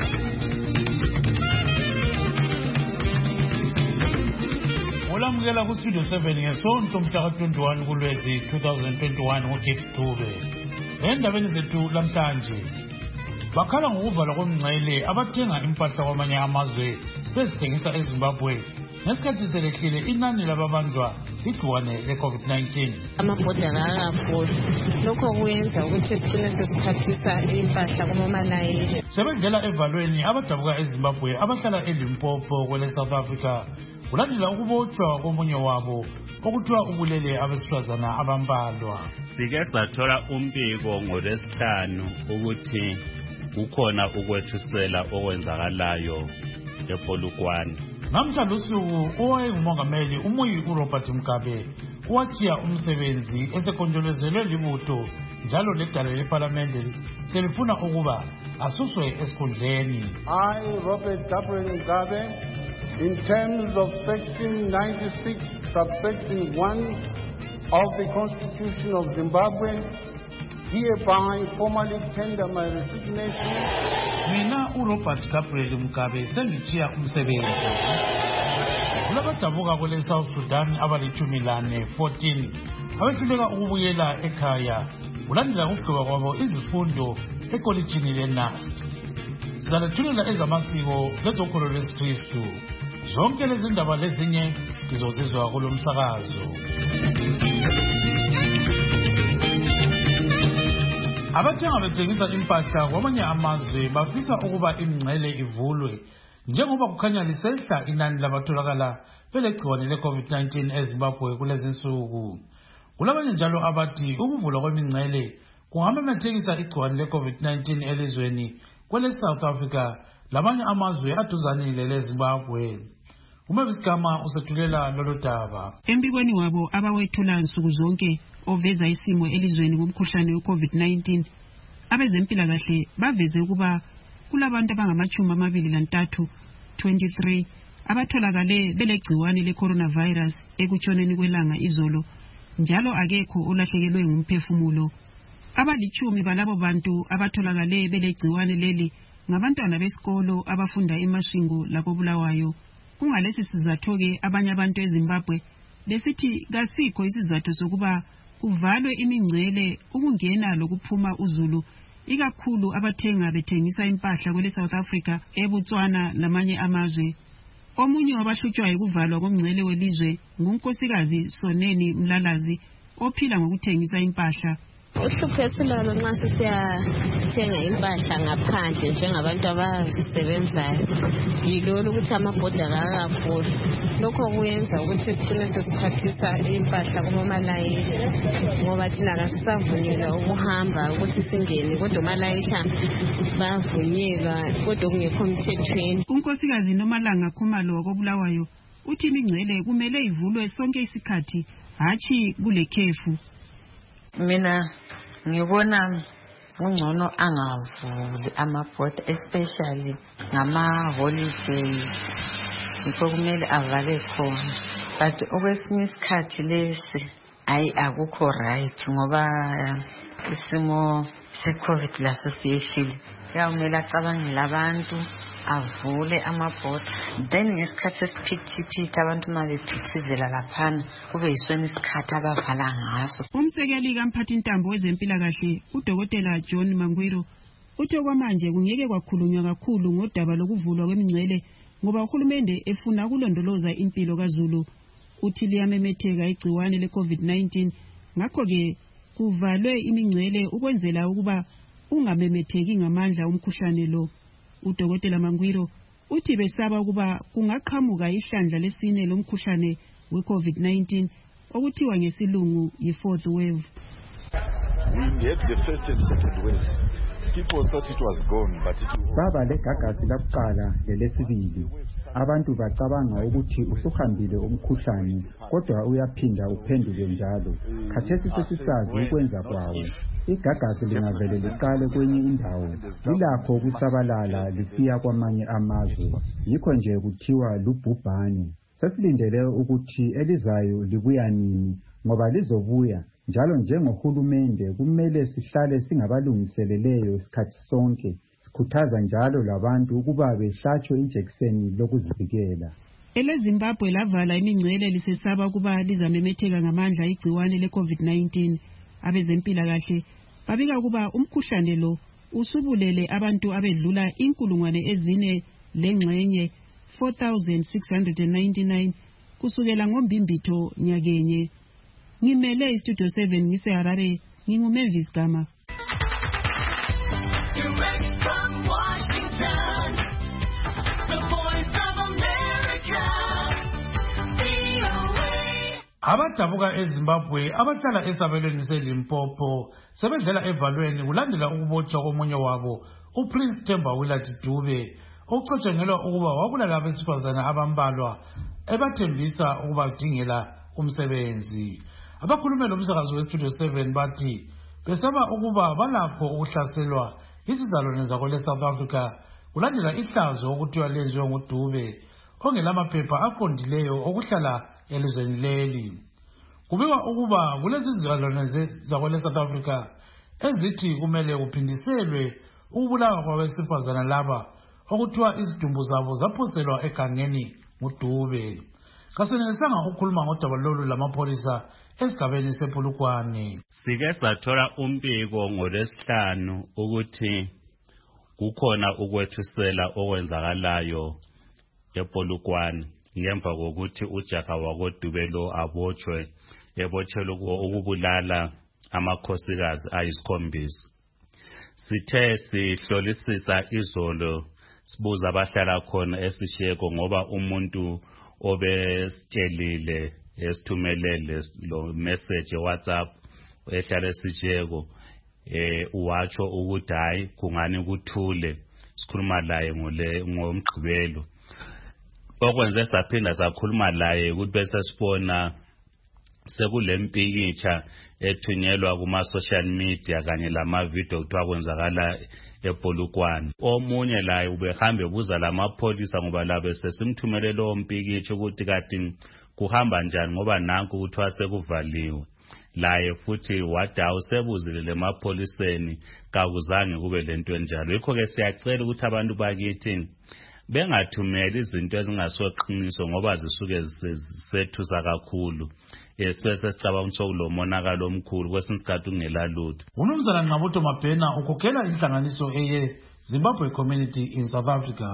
[SPEAKER 9] Olamukela ku-Studio seven ngesonto mhla ka-twenty-one kuLwezi twenty twenty-one ngoGift Dube. Endabeni zethu lamhlanje bakhala ngokuvalwa komngcele abathenga impahla kwamanye amazwe bezithengisa eZimbabwe ngesikhathi selehlile inani lababanjwa igciwane le-COVID nineteen.
[SPEAKER 18] Amabhodlela akakhulu lokho kuyenza ukuthi sigcine sesiphathisa impahla kumalayisha.
[SPEAKER 9] Sebengela evalweni abadabuka eZimbabwe abahlala eLimpopo kwele South Africa kulandela ukubotshwa komunye wabo okuthiwa ubulele abesifazana abambalwa.
[SPEAKER 19] Sike sathola umbiko ngolwesihlanu ukuthi kukhona ukwethusela okwenzakalayo ePolokwane.
[SPEAKER 9] Namhlanje usuku owayengumongameli umuyi uRobert Mugabe watshiya umsebenzi esekonjolozelwe libutho njalo ledala leParliamente selifuna ukuba asuswe esikhundleni.
[SPEAKER 20] I, Robert Gabriel Mugabe, in terms of section ninety-six subsection one of the Constitution of Zimbabwe, hereby formally tender my resignation.
[SPEAKER 9] Mina uRobert Gabriel Mugabe sengichiya umsebenzi. Kulabadabuka kwele South Sudan abalitshumi lane fourteen abehluleka ukubuyela ekhaya kulandela ukugqiba kwabo izifundo ekolitshini leNust. Sizalethulela ezamasiko lezokholo lwesikristu. Zonke lezi ndaba lezinye ngizozizwa kulo msakazo. Abathenga bethengisa impahla kwamanye amazwe bafisa ukuba imingcele ivulwe njengoba kukhanya lisehla inani labatholakala belegciwane le-COVID nineteen eZimbabwe kulezi nsuku. Kulabanye njalo abathi ukuvulwa kwemingcele kungamemethekisa igciwane le-COVID nineteen elizweni kwele South Africa lamanye amazwe aduzanile leZimbabwe. Umavisikama usethulela lolu daba.
[SPEAKER 21] Embikweni wabo abawethula nsuku zonke oveza isimo elizweni ngomkhuhlane we-COVID nineteen, abezempilakahle baveze ukuba kulabantu abangamachumi amabili lantathu twenty-three abatholakale belegciwane le-coronavirus ekutshoneni kwelanga izolo, njalo akekho olahlekelwe ngumphefumulo. Abalichumi balabo bantu abatholakale belegciwane leli ngabantwana besikolo abafunda eMashingo lakoBulawayo. Kungalesi sizatho-ke abanye abantu eZimbabwe besithi kasikho isizatho sokuba kuvalwe imingcele ukungena lokuphuma uzulu, ikakhulu abathenga bethengisa impahla kwele South Africa, eBotswana lamanye amazwe. Omunye wabahlutshwayo kuvalwa komngcele welizwe ngunkosikazi Soneni Mlalazi ophila ngokuthengisa impahla.
[SPEAKER 18] Uhlupho esilalo nxa sisiyathenga impahla ngaphandle njengabantu abazisebenzayo yilolo ukuthi amabhodlela akakhulu. Lokho kuyenza ukuthi sigcine sesiphathisa impahla kumalayisha ngoba thina kasisavunyelwa ukuhamba ukuthi singene, kodwa malayisha bavunyelwa kodwa kungekho mthethweni.
[SPEAKER 21] Unkosikazi Nomalanga Khumalo wakoBulawayo uthi imingcele kumele ivulwe sonke isikhathi, hatshi kule khefu.
[SPEAKER 22] Mina ngibona ungcono angavuli amabhoda especially ngama holidays, yikho kumele avale khona. But okwesinye isikhathi lesi ayi akukho right ngoba isimo se-COVID laso siyehlile. kuyawumele acabangele abantu avule amabhoda then ngesikhathi esiphithiphithi abantu uma bephithizela laphana kube yisona isikhathi abavala ngaso.
[SPEAKER 21] Umsekeli kamphathintambo wezempilakahle udokotela John Mangwiro uthe kwamanje kungeke kwakhulunywa kakhulu ngodaba lokuvulwa kwemingcele ngoba uhulumende efuna ukulondoloza impilo kaZulu. Uthi liyamemetheka igciwane le-COVID nineteen ngakho-ke kuvalwe imingcele ukwenzela ukuba ungamemetheki ngamandla umkhuhlane lo. Udokotela Mangwiro uthi besaba ukuba kungaqhamuka ihlandla lesine lomkhuhlane we-COVID nineteen okuthiwa ngesilungu yi-fourth wave.
[SPEAKER 1] We had the first and second waves. People thought it was gone, but it was.
[SPEAKER 2] Baba legagasi lakuqala lelesibili. Abantu bacabanga ukuthi usuhambile umkhuhlane kodwa uyaphinda uphenduke njalo. Khathesi sesisazi ukwenza kwawo. Igagasi lingavele liqale kwenye indawo lilakho ukusabalala lisiya kwamanye amazwe. Yikho nje kuthiwa lubhubhane. Sesilindele ukuthi elizayo libuya nini ngoba lizobuya. Njalo njengohulumende kumele sihlale singabalungiseleleyo isikhathi sonke sikhuthaza njalo labantu ukuba behlatshwe injekiseni lokuzivikela.
[SPEAKER 21] EleZimbabwe lavala imingcele lisesaba ukuba lizamemetheka ngamandla igciwane le-COVID nineteen. Abezempilakahle babika ukuba umkhuhlane lo usubulele abantu abedlula inkulungwane ezine lengxenye four thousand six hundred ninety-nine kusukela ngombimbitho nyakenye. Ngimele istudio seven ngise Harare nginguMavis Gama.
[SPEAKER 23] Direct from Washington, the voice of America, V O A.
[SPEAKER 9] Abadabuka eZimbabwe abahlala esabelweni seLimpopo sebedlela evalweni kulandela ukubotshwa komunye wabo uPrince Themba Willard Dube ocatshangelwa ukuba wabulala abesifazana abambalwa ebathembisa ukuba udingela umsebenzi. Abakhulumela umsakazo weStudio seven bathi besaba ukuba balapho ukuhlaselwa izizalwane zakole South Africa kulandela ihlazo okuthiwa lenziwe nguDube ongelamaphepha aqondileyo okuhlala elizweni leli. Kubikwa ukuba kulezi zizalwane zakole South Africa ezithi kumele kuphindiselwe ukubulawa kwabesifazana laba okuthiwa izidumbu zabo zaphoselwa egangeni nguDube. Kasenelisanga ukukhuluma ngodaba lolu lamapholisa esigabeni sePolokwane.
[SPEAKER 19] Sike sathola umbiko ngolesihlanu ukuthi kukhona ukwethusela okwenzakalayo ePolokwane ngemva kokuthi ujaha wakoDube lo abotshwe ebotshelwe ukubulala amakhosikazi ayisikhombisa. Sithe sihlolisisa izolo sibuza abahlala khona esisheko ngoba umuntu obesitshelile esithumelele lo message WhatsApp ehlala esijeko eh uwatsho ukuthi hayi kungani kuthule sikhuluma laye ngole ngomgqibelo okwenze saphinda sakhuluma laye ukuthi bese sibona sekulempikitsha ethunyelwa kuma social media kanye lama video kuthiwa kwenzakala ePolokwane. Omunye laye ubehambe buza lamapholisa ngoba labe sesimthumele lo mpikitsha ukuthi kati kuhamba njani ngoba nanku kuthiwa sekuvaliwe. Laye futhi wada usebuzile lemapholiseni kakuzange kube lento enjalo. Yikho ke siyacela ukuthi abantu bakithi bengathumeli izinto ezingasoqiniso ngoba zisuke zisethusa kakhulu. Esibese sicabanga ukuthi kulomonakalo omkhulu kwesinye isikhathi ungela lutho.
[SPEAKER 9] Unumzana Nqabuto Mabhena ukhokhela inhlanganiso eye Zimbabwe Community in South Africa.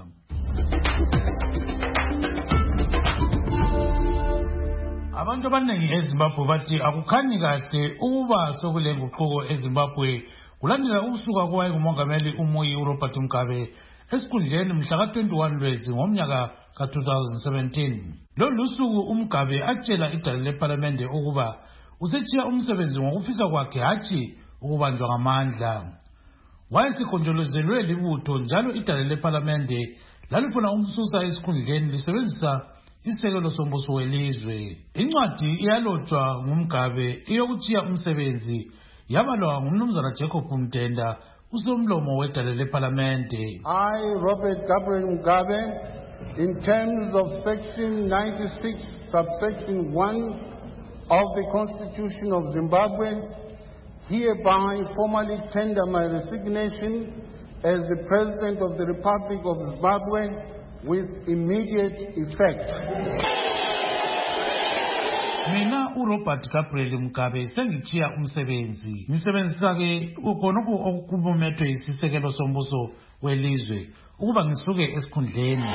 [SPEAKER 9] Abantu abaningi eZimbabwe bathi akukhanyi kahle ukuba sokule nguquko eZimbabwe kulandela ukusuka kwaye kumongameli uMoyi uRobert Mugabe esikhundleni mhla ka twenty-one Lwezi ngomnyaka ka two thousand seventeen. Lolu suku uMugabe atshela idale leParliamente ukuba usechiya umsebenzi ngokufisa kwakhe hathi ukubanjwa ngamandla. Wayesikhonjolozelwe libutho njalo idale leParliamente lalifuna umsusa esikhundleni lisebenzisa isekelo sombuso welizwe. Incwadi iyalotshwa nguMugabe iyokuchiya umsebenzi yabalwa ngumnumzana Jacob Mtenda usomlomo wedale leParliamente.
[SPEAKER 20] I, Robert Gabriel Mugabe, in terms of section ninety-six subsection one of the Constitution of Zimbabwe, hereby formally tender my resignation as the President of the Republic of Zimbabwe with immediate effect.
[SPEAKER 9] Mina uRobert Gabriel Mugabe sengichiya umsebenzi ngisebenzisa ke ukhonoko okubumethwe isisekelo sombuso welizwe ukuba ngisuke esikhundleni.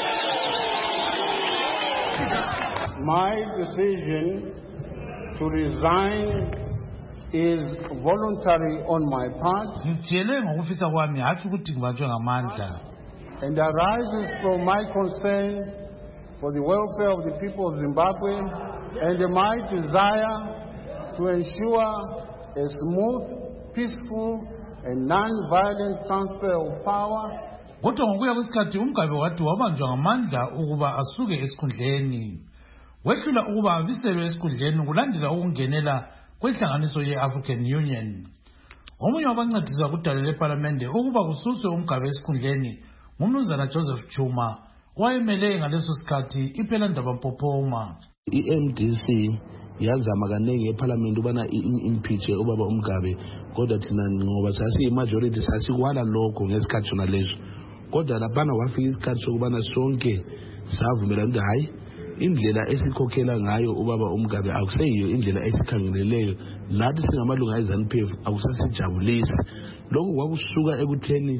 [SPEAKER 20] My decision to resign is voluntary on my part
[SPEAKER 9] ngijele ngokufisa kwami hathi ukuthi ngibanjwe ngamandla
[SPEAKER 20] and arises from my concern for the welfare of the people of Zimbabwe and my desire to ensure a smooth, peaceful and non-violent transfer of power.
[SPEAKER 9] Kodwa ngokuya kwesikhathi uMgabe wathi wabanjwa ngamandla ukuba asuke esikhundleni. Wehlula ukuba abiselwe esikhundleni kulandela ukungenela kwenhlanganiso ye-African Union. Omunye wabancedisa kudala leParlamente ukuba kususwe uMgabe esikhundleni ngumnumzana Joseph Chuma owayemele ngaleso sikhathi iphela ndaba Mpopoma.
[SPEAKER 6] I-M D C yazama kaningi eParliament ubana impeach ubaba uMgabe kodwa thina ngoba sasiyi-majority sasikwala lokho ngesikhathi sona leso. Kodwa laphana wafika isikhathi sokubana sonke savumelana ukuthi hayi indlela esikhokhela ngayo ubaba uMgabe akuseyiyo indlela esikhangeleleyo nathi singamalunga eZANU P F akusasijabulisi. Lokho kwakusuka ekutheni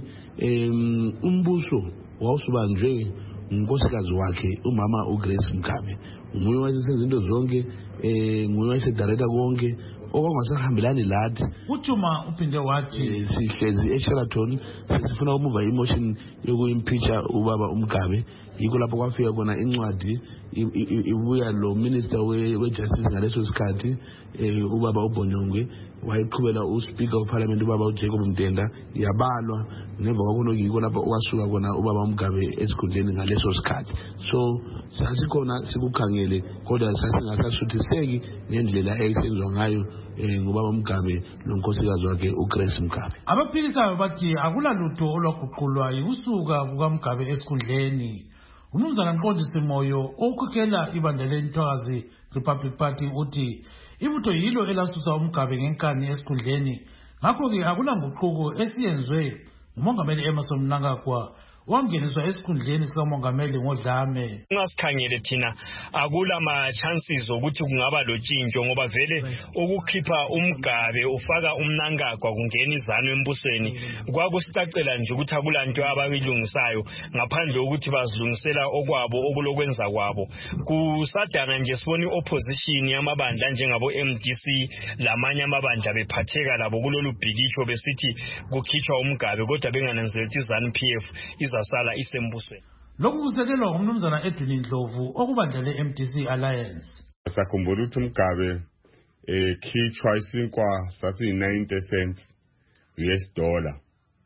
[SPEAKER 6] umbuso wawusubanjwe unkosikazi wakhe umama uGrace Mugabe, nguye wayesenza izinto zonke, nguye wayesedireka konke okwangasahambelani lathi.
[SPEAKER 9] uChuma uphinde wathi
[SPEAKER 6] sihlezi eSheraton sifuna ukumuva imotion yokuimpeacha ubaba uMgabe, yikho lapho kwafika khona incwadi ibuya lo minister we-justice ngaleso sikhathi ubaba uBonyongwe wayeqhubela uspeaker of parliament ubaba uJacob Mdenda, yabalwa ngemva kwakhona yikho lapho okwasuka khona ubaba uMgabe esikhundleni ngaleso sikhathi. So sasikhona sikukhangele kodwa sasingasasuthiseki ngendlela eyisenziwa ngayo ngubaba uMgabe lonkosikazi wakhe uGrace Mugabe.
[SPEAKER 9] Abaphikisayo bathi akulalutho olwaguqulwa yikusuka kukaMgabe esikhundleni. Umnumzana Mqondisi Moyo okhokhela ibandla leNtwakazi Republic Party uthi ibutho yilo elasusa uMgabe ngenkani esikhundleni, ngakho-ke akulanguquko esiyenzwe ngumongameli Emmerson Mnangagwa wangeniswa esikhundleni sikamongameli ngoDlame.
[SPEAKER 7] Ngasikhangele thina akula ma chances ukuthi kungaba lotshintsho ngoba vele ukukhipha uMgabe ufaka uMnangagwa kungena iZANU embusweni kwakusicacela nje ukuthi akulanto abayilungisayo ngaphandle ukuthi bazilungisela okwabo okulokwenza kwabo. Kusadana nje sibona iopposition yamabandla njengabo M D C lamanye amabandla bephatheka labo kulolu bhikisho besithi kukhitshwa uMgabe kodwa bengananzeli ukuthi iZANU P F zasala isembusweni.
[SPEAKER 9] Lokhu kusekelwa ngumnumzana Edwin Ndlovu okubandla le-M D C Alliance.
[SPEAKER 8] Sakhumbula ukuthi uMgabe ekhitshwa isinkwa sasiyi-ninety cents U S dollar.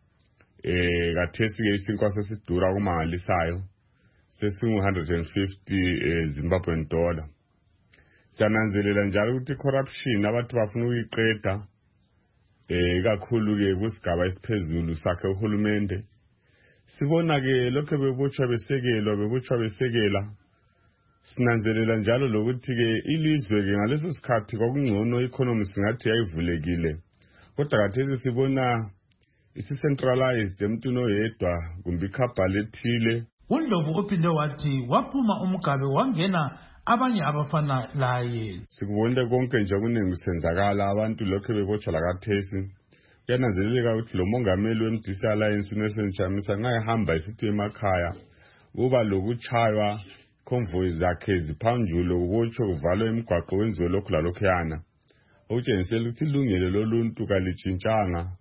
[SPEAKER 8] Eh kathesi ke isinkwa sesidura kumangalisayo sesingu-one hundred fifty Zimbabwean dollar. Siyananzelela njalo ukuthi corruption abantu bafuna ukuyiqeda eh kakhulu ke kusigaba esiphezulu sakhe uhulumende. Sibona ke lokho bebotshwa besekelwa bebotshwa besekela. Sinanzelela njalo lokuthi ke ilizwe ke ngaleso sikhathi kwakungcono economy singathi yayivulekile. Kodwa kathesi sibona isi-centralized emntwini oyedwa kumbe ikhabhale ethile.
[SPEAKER 9] uNdlovu uphinde wathi waphuma uMgabe wangena abanye abafana laye.
[SPEAKER 8] Sikubonile konke nje kuningi kusenzakala abantu lokho bebotshwa lakathesi. Kuyananzeleleka ukuthi lo mongameli we-M D C Alliance uNelson Chamisa ngayihamba isithi emakhaya uba lokuchaywa convoy zakhe ziphanjulo ukutsho kuvalwa imigwaqo wenziwe lokhu lalokhuyana okutshengisela ukuthi ilungelo loluntu kalitshintshanga.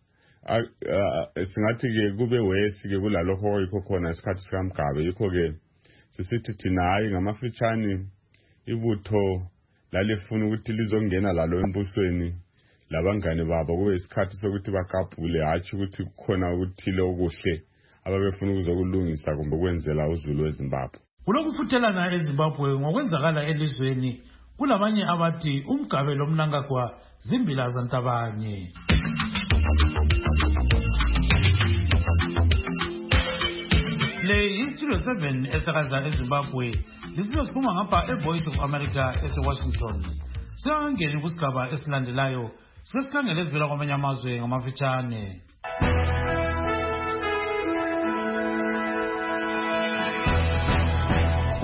[SPEAKER 8] Singathi ke kube wesi ke kulalokho yikho khona isikhathi sikaMgabe, yikho ke sisithi thina hayi ngamafitshane ibutho lalifuna ukuthi lizongena lalo embusweni labangane babo kube isikhathi sokuthi bakapule hathi ukuthi kukhona ukuthile okuhle ababefuna ukuzokulungisa kumbe kwenzela uZulu weZimbabwe.
[SPEAKER 9] Kulokufuthelana eZimbabwe ngokwenzakala elizweni kulabanye abathi uMgabe loMnangagwa zimbila zantabanye. Le Studio seven esakaza eZimbabwe lisizo siphuma ngapha eVoice of America eseWashington. Siyangena kusigaba esilandelayo sesikhangele ezivela kwamanye amazwe ngamafitshane.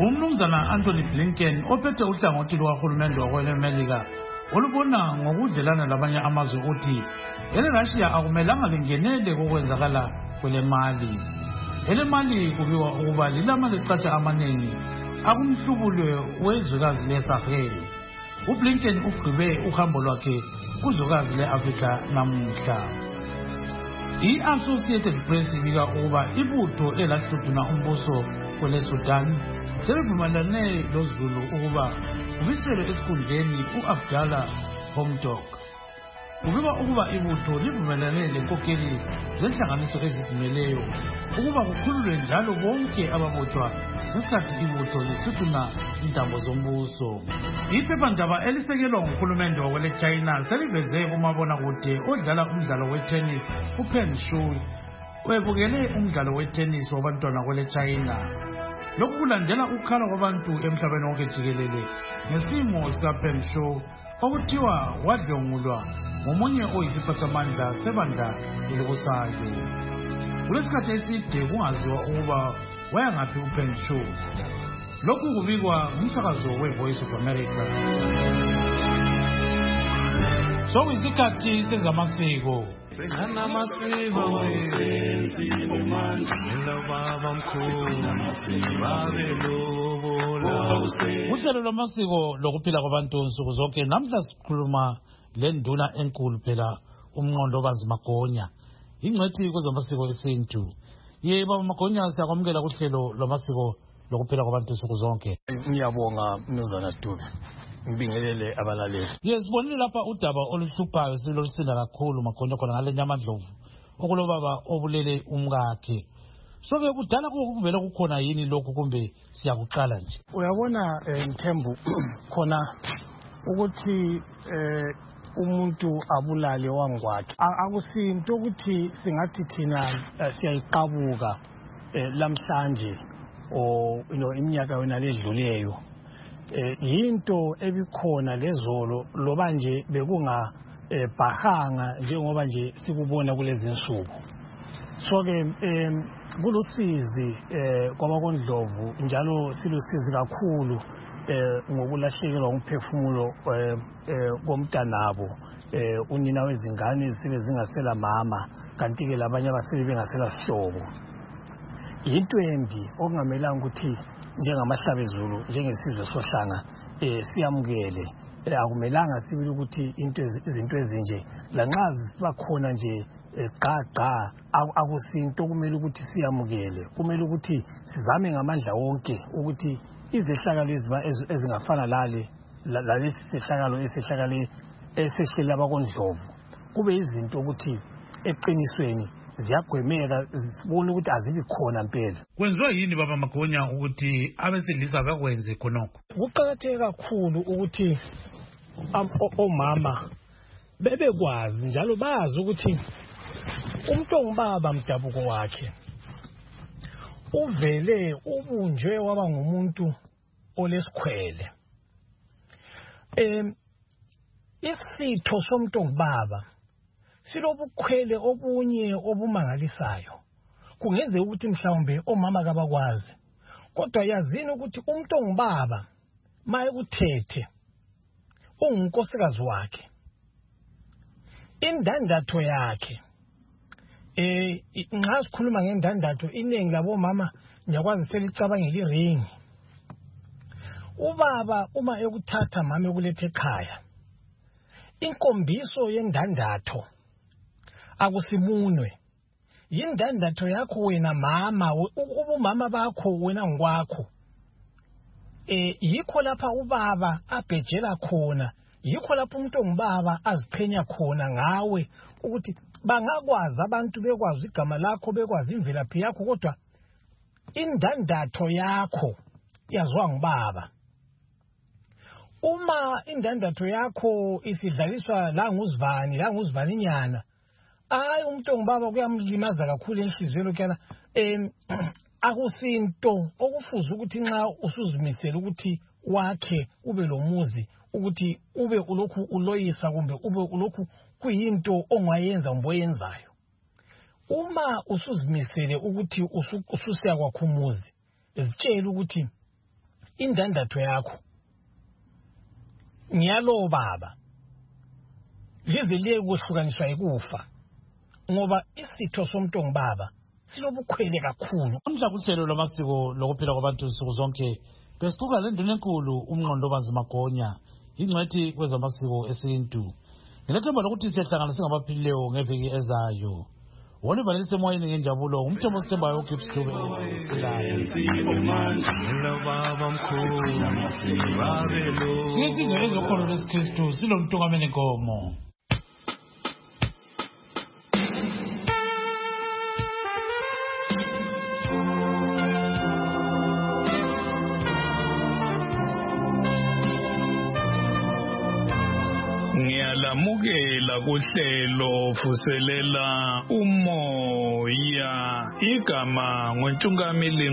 [SPEAKER 9] umnumzana Anthony Blinken ophethe uhlangothi lukahulumende wakwelemelika olubona ngokudlelana labanye amazwe uthi eleRussia akumelanga lingenele kokwenzakala kwele mali. Ele mali kubiwa ukuba lilamalicatha amaningi akumhlubulo wezwekazi leSahel. uBlinken ugqibe uhambo lwakhe kuzwekazi leAfrika namuhla. I-Associated Press ibika ukuba ibutho elahluduna umbuso kwele Sudan selivumelane loZulu ukuba kubiselwe esikhundleni u-Abdallah Hamdok. Kubikwa ukuba ibutho livumelane lenkokheli zenhlanganiso ezizimeleyo ukuba kukhululwe njalo bonke ababotshwa ngesikhathi ibutho lihluduna intambo zombuso. Iphephandaba elisekelwa nguhulumende wakwele China seliveze kumabonakude odlala umdlalo wetennis uPeng Shuai webukele umdlalo wetennis wabantwana kwele China. Lokhu kulandela ukukhala kwabantu emhlabeni wonke jikelele ngesimo sikaPeng Shuai okuthiwa wadlwengulwa ngomunye oyisiphathamandla sebandla elikusayo. Kulesikhathi eside kungaziwa ukuba wayangaphi uPeng Shuai. Lokhu kubikwa ngumsakazo weVoice of America. So isikhathi sezamasiko. Uhlelo lwamasiko lokuphila kwabantu nsuku zonke namhla sikhuluma lenduna enkulu phela umnqondo bazi Magonya ingcethi kwezamasiko esintu. Yebo Magonya siyakwamukela kuhlelo lwamasiko lokuphila kwabantu nsuku zonke.
[SPEAKER 4] Ngiyabonga mnumzana Dube. Ngibingelele abalaleli.
[SPEAKER 9] Yes, bonile lapha udaba oluhluphayo silolusinda kakhulu Magonya khona ngale nyamadlovu okulobaba obulele umkakhe. So ke kudala kuvela kukhona yini lokho kumbe siyakuqala nje?
[SPEAKER 4] Uyabona Mthembu khona ukuthi eh umuntu abulale wangwakhe akusinto ukuthi singathi thina siyayiqabuka lamhlanje o you know iminyaka yona ledluleyo. Eh yinto ebikhona lezolo loba nje bekunga bahanga njengoba nje sikubona kulezi insuku. So ke kulusizi kwabakondlovu njalo silusizi kakhulu ngokulahlekelwa umphefumulo komntanabo unina wezingane zile zingasela mama kanti ke labanye abasele bengasela sihlobo. Yinto embi okungamelanga ukuthi njengamahlabezulu njengesizwe sohlanga siyamukele. Akumelanga sibili ukuthi into izinto ezinje lanxa zibakhona nje gaga akusinto kumele ukuthi siyamukele. Kumele ukuthi sizame ngamandla wonke ukuthi izehlakalo ezingafana lale lalesi sehlakalo esehlakale esehlela abakondlovu kube izinto ukuthi eqinisweni ziyagwemeka sibone ukuthi azibi khona impela.
[SPEAKER 9] Kwenziwa yini baba Magonya ukuthi abesilisa bakwenze khonokho?
[SPEAKER 4] Kuqakatheke kakhulu ukuthi omama bebekwazi njalo bazi ukuthi umuntu ongubaba mdabuko wakhe uvele ubunjwe waba ngumuntu olesikhwele. Em isitho somuntu ongubaba silobukhwele obunye obumangalisayo. Kungenze ukuthi mhlawumbe omama kabakwazi. Kodwa yazini ukuthi umuntu ongubaba maye kuthethe ungunkosikazi wakhe. Indandatho yakhe eh nxa sikhuluma ngendandatho iningi labo mama nyakwazi selicabangela iringi. Ubaba uma ekuthatha mama ekulethe ekhaya inkombiso yendandatho akusimunwe. Yindandatho yakho wena mama ubumama bakho wena ngokwakho. Eh yikho lapha ubaba abhejela khona, yikho lapha umuntu ongubaba aziqhenya khona ngawe ukuthi bangakwazi abantu bekwazi igama lakho bekwazi imvelaphi yakho kodwa indandatho yakho yazwa ngubaba. Uma indandatho yakho isidlaliswa la nguzivani la nguzivani nyana ayi umuntu ongubaba kuyamlimaza kakhulu enhlizweni lokuyana em akusinto okufuza ukuthi nxa usuzimisela ukuthi wakhe ube lomuzi ukuthi ube ulokhu uloyisa kumbe ube ulokhu kuyinto ongayenza umboyenzayo. Uma usuzimisele ukuthi ususiya kwakho umuzi zitshela ukuthi indandatho yakho ngiyalo baba lize liye kuhlukaniswa ikufa ngoba isitho somuntu ongibaba silobukhwele kakhulu.
[SPEAKER 9] Amhla kuhlelo lwamasiko lokuphila kwabantu insuku zonke besixoxa le nduna enkulu uMnqondobazi Magonya ingcwethi kwezamasiko esintu. Ngilethemba lokuthi siyahlangana singabaphilileyo ngeviki ezayo. Wona ivalelise emoyeni ngenjabulo umthombo osithembayo uGibbs Dube ngezizwe ezokholo lwesikristu silomntungameni nkomo.
[SPEAKER 5] Ngiyalamukela kuhlelo vuselela umoya igama ngoNtungamili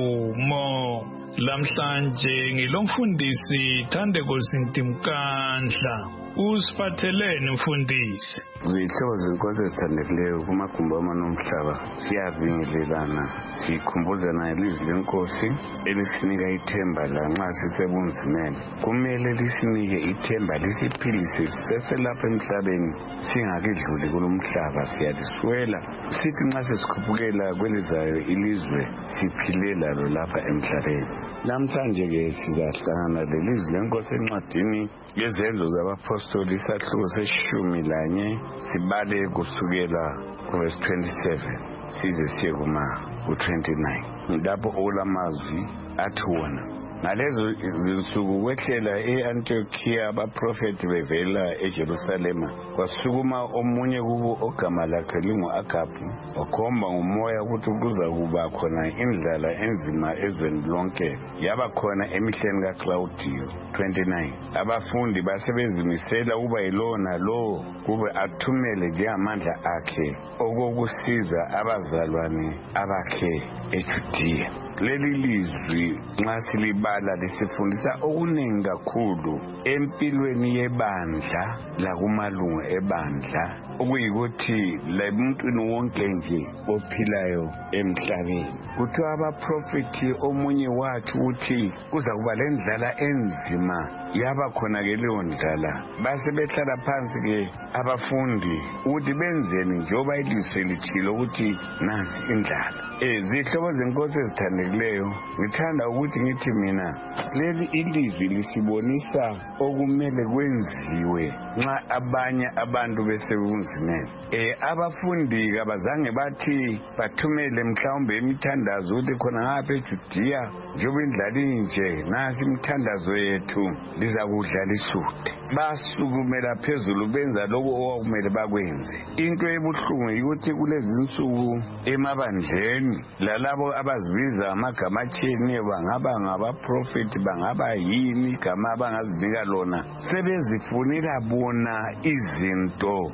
[SPEAKER 5] Nkomo. Lamhlanje ngilomfundisi Thandeko Sintimkandla. Usiphathelene mfundisi?
[SPEAKER 10] Zihlobo zenkosi ezithandekileyo kumagumbi amanomhlaba siyabingelelana sikhumbuzana ilizwi lenkosi elisinika ithemba lanxa sisebunzimeni. Kumele lisinike ithemba lisiphilise siseselapha emhlabeni singakidluli kulomhlaba siyalisuela sithi nxa sesikhuphukela kwelizayo ilizwe siphile lalo lapha emhlabeni. Namhlanje ke sizahlangana lelizwi lenkosi encwadini yezenzo zabapostoli isahluko seshumi lanye sibale kusukela kuverse twenty-seven size siye kuma ku-twenty-nine lapho olamazwi athi wona. Ngalezo zinsuku kwehlela e-Antiochiya abaprofeti bevela eJerusalema kwasukuma omunye kubo ogama lakhe lingu-Agabhu wakhomba ngumoya ukuthi kuza kuba khona indlala enzima ezweni lonke yaba khona emihleni kaClaudiyo. twenty-nine Abafundi basebezimisela ukuba yilowo nalowo kube athumele njengamandla akhe okokusiza abazalwane abakhe eJudiya. Leli lizwi nxa silibala lisifundisa okuningi kakhulu empilweni yebandla lakumalungu ebandla okuyikuthi lemuntwini wonke nje ophilayo emhlabeni. Kuthiwa abaprofeti omunye wathi ukuthi kuza kuba lendlala enzima yaba khona ke leyo ndlala base behlala phansi ke abafundi ukuthi benzeni njengoba ilizwi litshilo ukuthi nansi indlala. Eh zihlobo zenkosi ezithandekileyo ngithanda ukuthi ngithi mina leli ilizwi lisibonisa okumele kwenziwe nxa abanye abantu besebunzimeni. Eh abafundi kabazange bathi bathumele mhlawumbe imithandazo ukuthi khona ngapha eJudiya njengoba indlala inje nasi imithandazo yethu liza kudlala isuthe. Basukumela phezulu benza lokho okwakumele bakwenze. Into ebuhlungu ukuthi kulezi insuku emabandleni lalabo abazibiza amagama atshiyene bangaba ngabaprofeti bangaba yini igama abangazinika lona sebezifunela bona izinto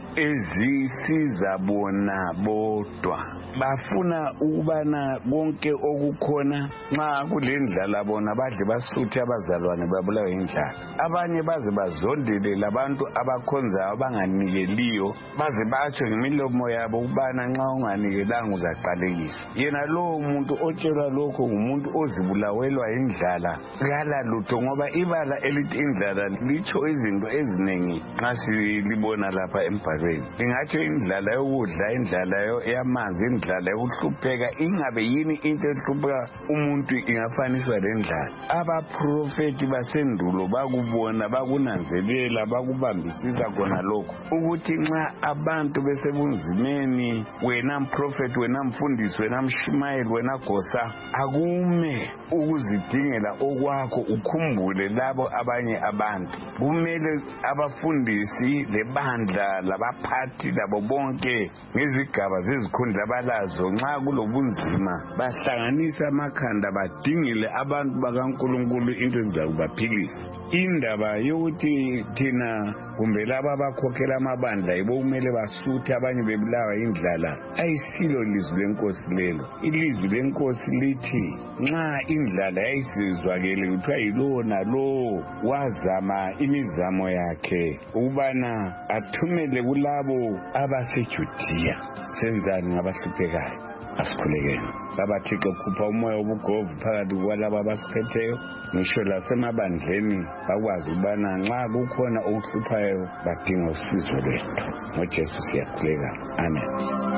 [SPEAKER 10] ezisiza bona bodwa. Bafuna ukubana konke okukhona nxa kulendlala bona badle basuthe abazalwane babulawe indlala. Abanye baze bazondele labantu abakhonzayo abanganikeliyo baze batsho ngemilomo yabo ukubana nxa unganikelanga uzaqalekiswa. Yena lowo muntu otshelwa lokho ngumuntu ozibulawelwa indlala kala lutho ngoba ibala elithi indlala litsho izinto eziningi nxa silibona lapha embhalweni. Lingatsho indlala yokudla, indlala yamanzi, indlala yokuhlupheka. Ingabe yini into ehlupheka umuntu ingafaniswa lendlala? Abaprofeti basendulo bakubona bakunanzelela bakubambisisa khona lokho ukuthi nxa abantu besebunzimeni wena mprofeti wena mfundisi wena mshumayeli wena gosa akume ukuzidingela okwakho ukhumbule labo abanye abantu. Kumele abafundisi lebandla labaphathi labo bonke ngezigaba zezikhundla balazo nxa kulobunzima bahlanganisa amakhanda badingile abantu bakaNkulunkulu into ezakubaphilisa. Indaba yokuthi thina kumbe laba abakhokhela amabandla yibo kumele basuthe abanye bebulawa indlala ayisilo ilizwi lenkosi lelo. Ilizwi lenkosi lithi nxa indlala yayisizwakele kuthiwa yilowo nalowo wazama imizamo yakhe ukubana athumele kulabo abaseJudiya. Senzani ngabahluphekayo? asikhulekeni. Baba Thixo khupha umoya obugovu phakathi kwalabo abasiphetheyo ngisho lasemabandleni bakwazi ukubana nxa kukhona okuhluphayo badinga usizo lwethu. NgoJesu siyakhuleka. Amen.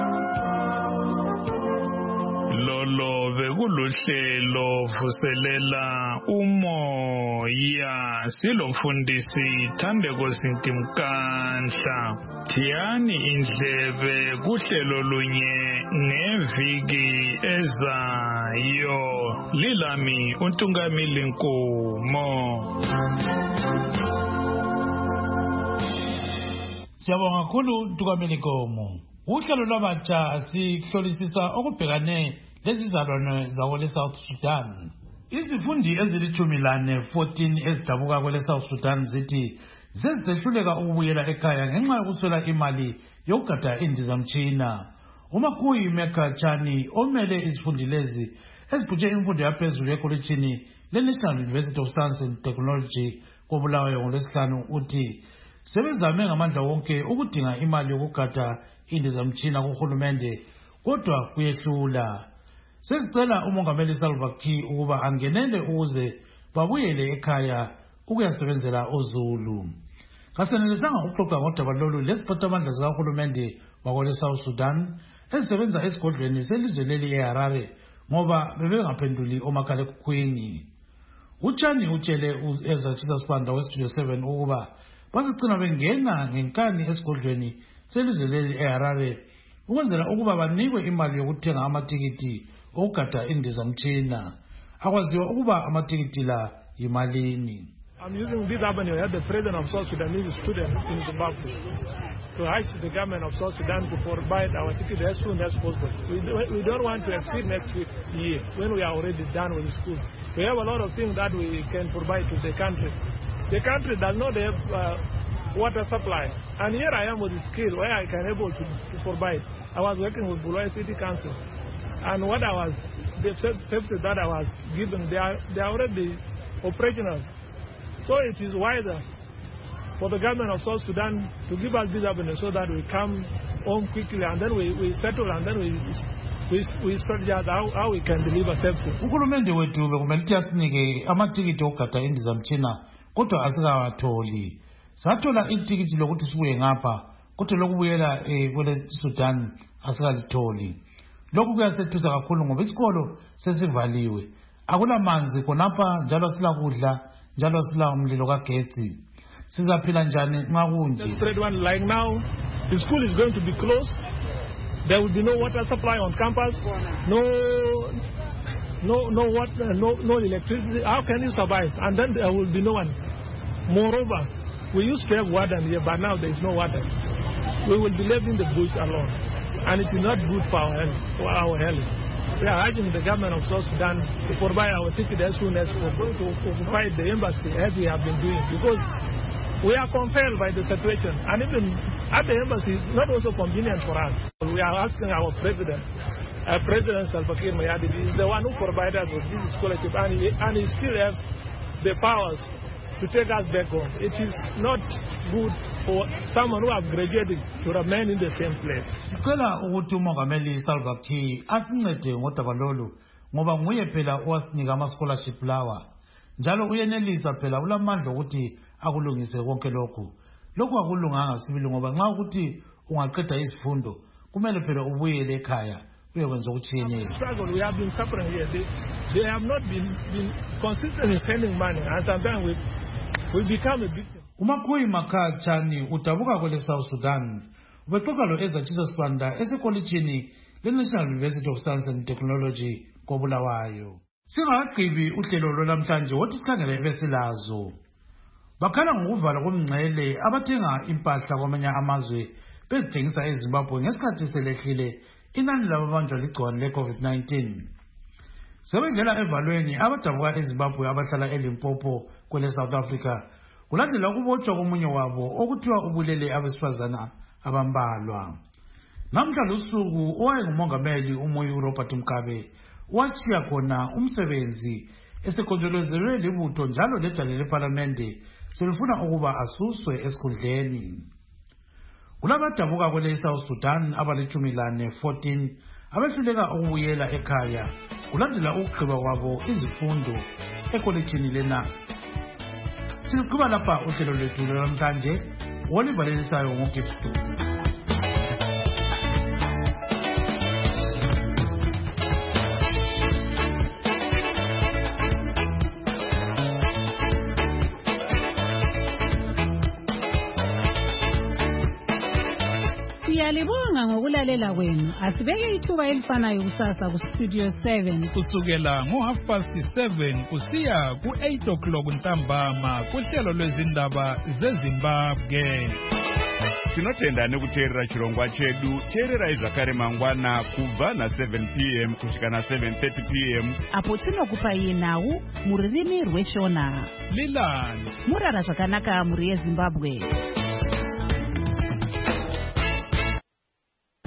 [SPEAKER 5] Lolo bekuluhlelo vuselela umoya silomfundisi Thandeko Sintimkanhla. Thiyani indlebe kuhlelo lunye ngeviki ezayo. Lilami uNtungamili Nkomo.
[SPEAKER 9] Siyabonga kakhulu uNtungamili Nkomo. Uhlelo lwabatsha sihlolisisa okubhekane lezizalwane zakwele South Sudan. Izifundi ezilithumi lane fourteen ezidabuka kwele South Sudan zithi sezisehluleka ukubuyela ekhaya ngenxa yokuswela imali yokugada indizamtshina. Umakhuyi Meka Chani omele izifundi lezi ezibhutshe imfundo yaphezulu ekolitshini le-National University of Science and Technology koBulawayo ngolwesihlanu uthi sebezame ngamandla wonke ukudinga imali yokugada indizamtshina kuhulumende kodwa kuyehlula. Sesicela umongameli Salva Kiir ukuba angenele ukuze babuyele ekhaya ukuyasebenzela oZulu. Kasenelisanga ukuxoxa ngodaba lolu lesiphathamandla zikahulumende wakwele South Sudan ezisebenza esigodlweni selizwe leli eHarare ngoba bebengaphenduli omakhalekhukhwini. Uchani utshele u-Ezra Sibanda weStudio seven ukuba basicina bengena ngenkani esigodlweni selizwe leli eHarare ukwenzela ukuba banikwe imali yokuthenga amatikiti okugada indizamtshina. Akwaziwa ukuba amatikiti la yimalini.
[SPEAKER 11] I'm using this avenue as the president of South Sudanese students in Zimbabwe to ask the government of South Sudan to provide our ticket as soon as possible. We, do, we don't want to exceed next week year when we are already done with the school. We have a lot of things that we can provide to the country. The country does not have uh, water supply, and here I am with the skill where I can able to, to provide. I was working with Bulawayo City Council, and what I was, the services that I was given, they are, they are already operational. So it is wiser for the government of South Sudan to give us this avenue so that we come home quickly and then we, we settle and then we we, we strategize how, how we can deliver services.
[SPEAKER 9] Uhulumende wethu bekumele asinike amatikiti okugada indizamtshina kodwa asikawatholi. Sathola itikiti lokuthi sibuye ngapha kodwa lokubuyela kwele Sudan asikalitholi. Lokhu kuyasethusa kakhulu ngoba isikolo sesivaliwe. Akulamanzi khonapha njalo silakudla njalo sila umlilo kagetsi. Sizaphila njani nxa kunje?
[SPEAKER 11] Third one, like now, the school is going to be closed. There will be no water supply on campus. No, no, no water, no, no electricity. How can you survive? And then there will be no one. Moreover, we used to have water here, but now there is no water. We will be left in the bush alone, and it is not good for our health. For our health. We are urging the government of South Sudan to provide our ticket as soon as possible, to, to provide the embassy as we have been doing, because we are compelled by the situation, and even at the embassy, it's not also convenient for us. We are asking our president, uh, President Salva Kiir Mayardit, is the one who provided us with this scholarship, and he, and he still has the powers to take us back home. It is not good for someone who have graduated to remain in the same place.
[SPEAKER 9] Sicela ukuthi umongameli Salva Kiir asincede ngodaba lolu ngoba nguye phela owasinika ama scholarship lawa. Njalo uyenelisa phela ulamandla ukuthi akulungise konke lokhu. Lokhu akulunganga sibili ngoba nxa ukuthi ungaqeda izifundo kumele phela ubuyele ekhaya uyekwenza ukutshiyeneyo.
[SPEAKER 11] Struggle we have been suffering here. They, they have not been, been consistent in spending money, and sometimes we we become a victim.
[SPEAKER 9] Umakhuyi Meka Chani udabuka kwele South Sudan. Ubexoxa lo-Ezra Sibanda esekolitshini le-National University of Science and Technology koBulawayo. Singakagqibi uhlelo lwalamhlanje wothi sikhangele ebesilazo. Bakhala ngokuvala komngcele abathenga impahla kwamanye amazwe bezithengisa eZimbabwe ngesikhathi selehlile inani labanjwa ligciwane le-COVID nineteen. Sebengena evalweni abadabuka eZimbabwe abahlala eLimpopo kwele South Africa kulandela ukubotshwa komunye wabo okuthiwa ubulele abesifazana abambalwa. Namhla lusuku owayengumongameli uMoyo Robert Mugabe wachiya khona umsebenzi esekonjolozelwe libutho njalo ledale leParliamente selifuna ukuba asuswe esikhundleni. kulabadabuka kwele South Sudan abalitshumi lane fourteen abehluleka ukubuyela ekhaya kulandela ukugqiba kwabo izifundo ekolitshini leNAST. Siluqhuba lapha uhlelo lwethu lwanamhlanje olivalelisayo ngoGibston.
[SPEAKER 21] Siyalibonga ngokulalela kwenu. Asibeke ithuba elifanayo kusasa ku-Studio seven
[SPEAKER 12] kusukela ngo-half past seven kusiya ku-eight o'clock ntambama kuhlelo lwezindaba zeZimbabwe.
[SPEAKER 14] Tinotenda nekuteerera chirongwa chedu. Teerera zvakare mangwana kubva na seven p m kusvika na seven thirty p m
[SPEAKER 17] apo tinokupa yenhau mururimi rweshona.
[SPEAKER 12] Lilani
[SPEAKER 17] murara zvakanaka muri yeZimbabwe.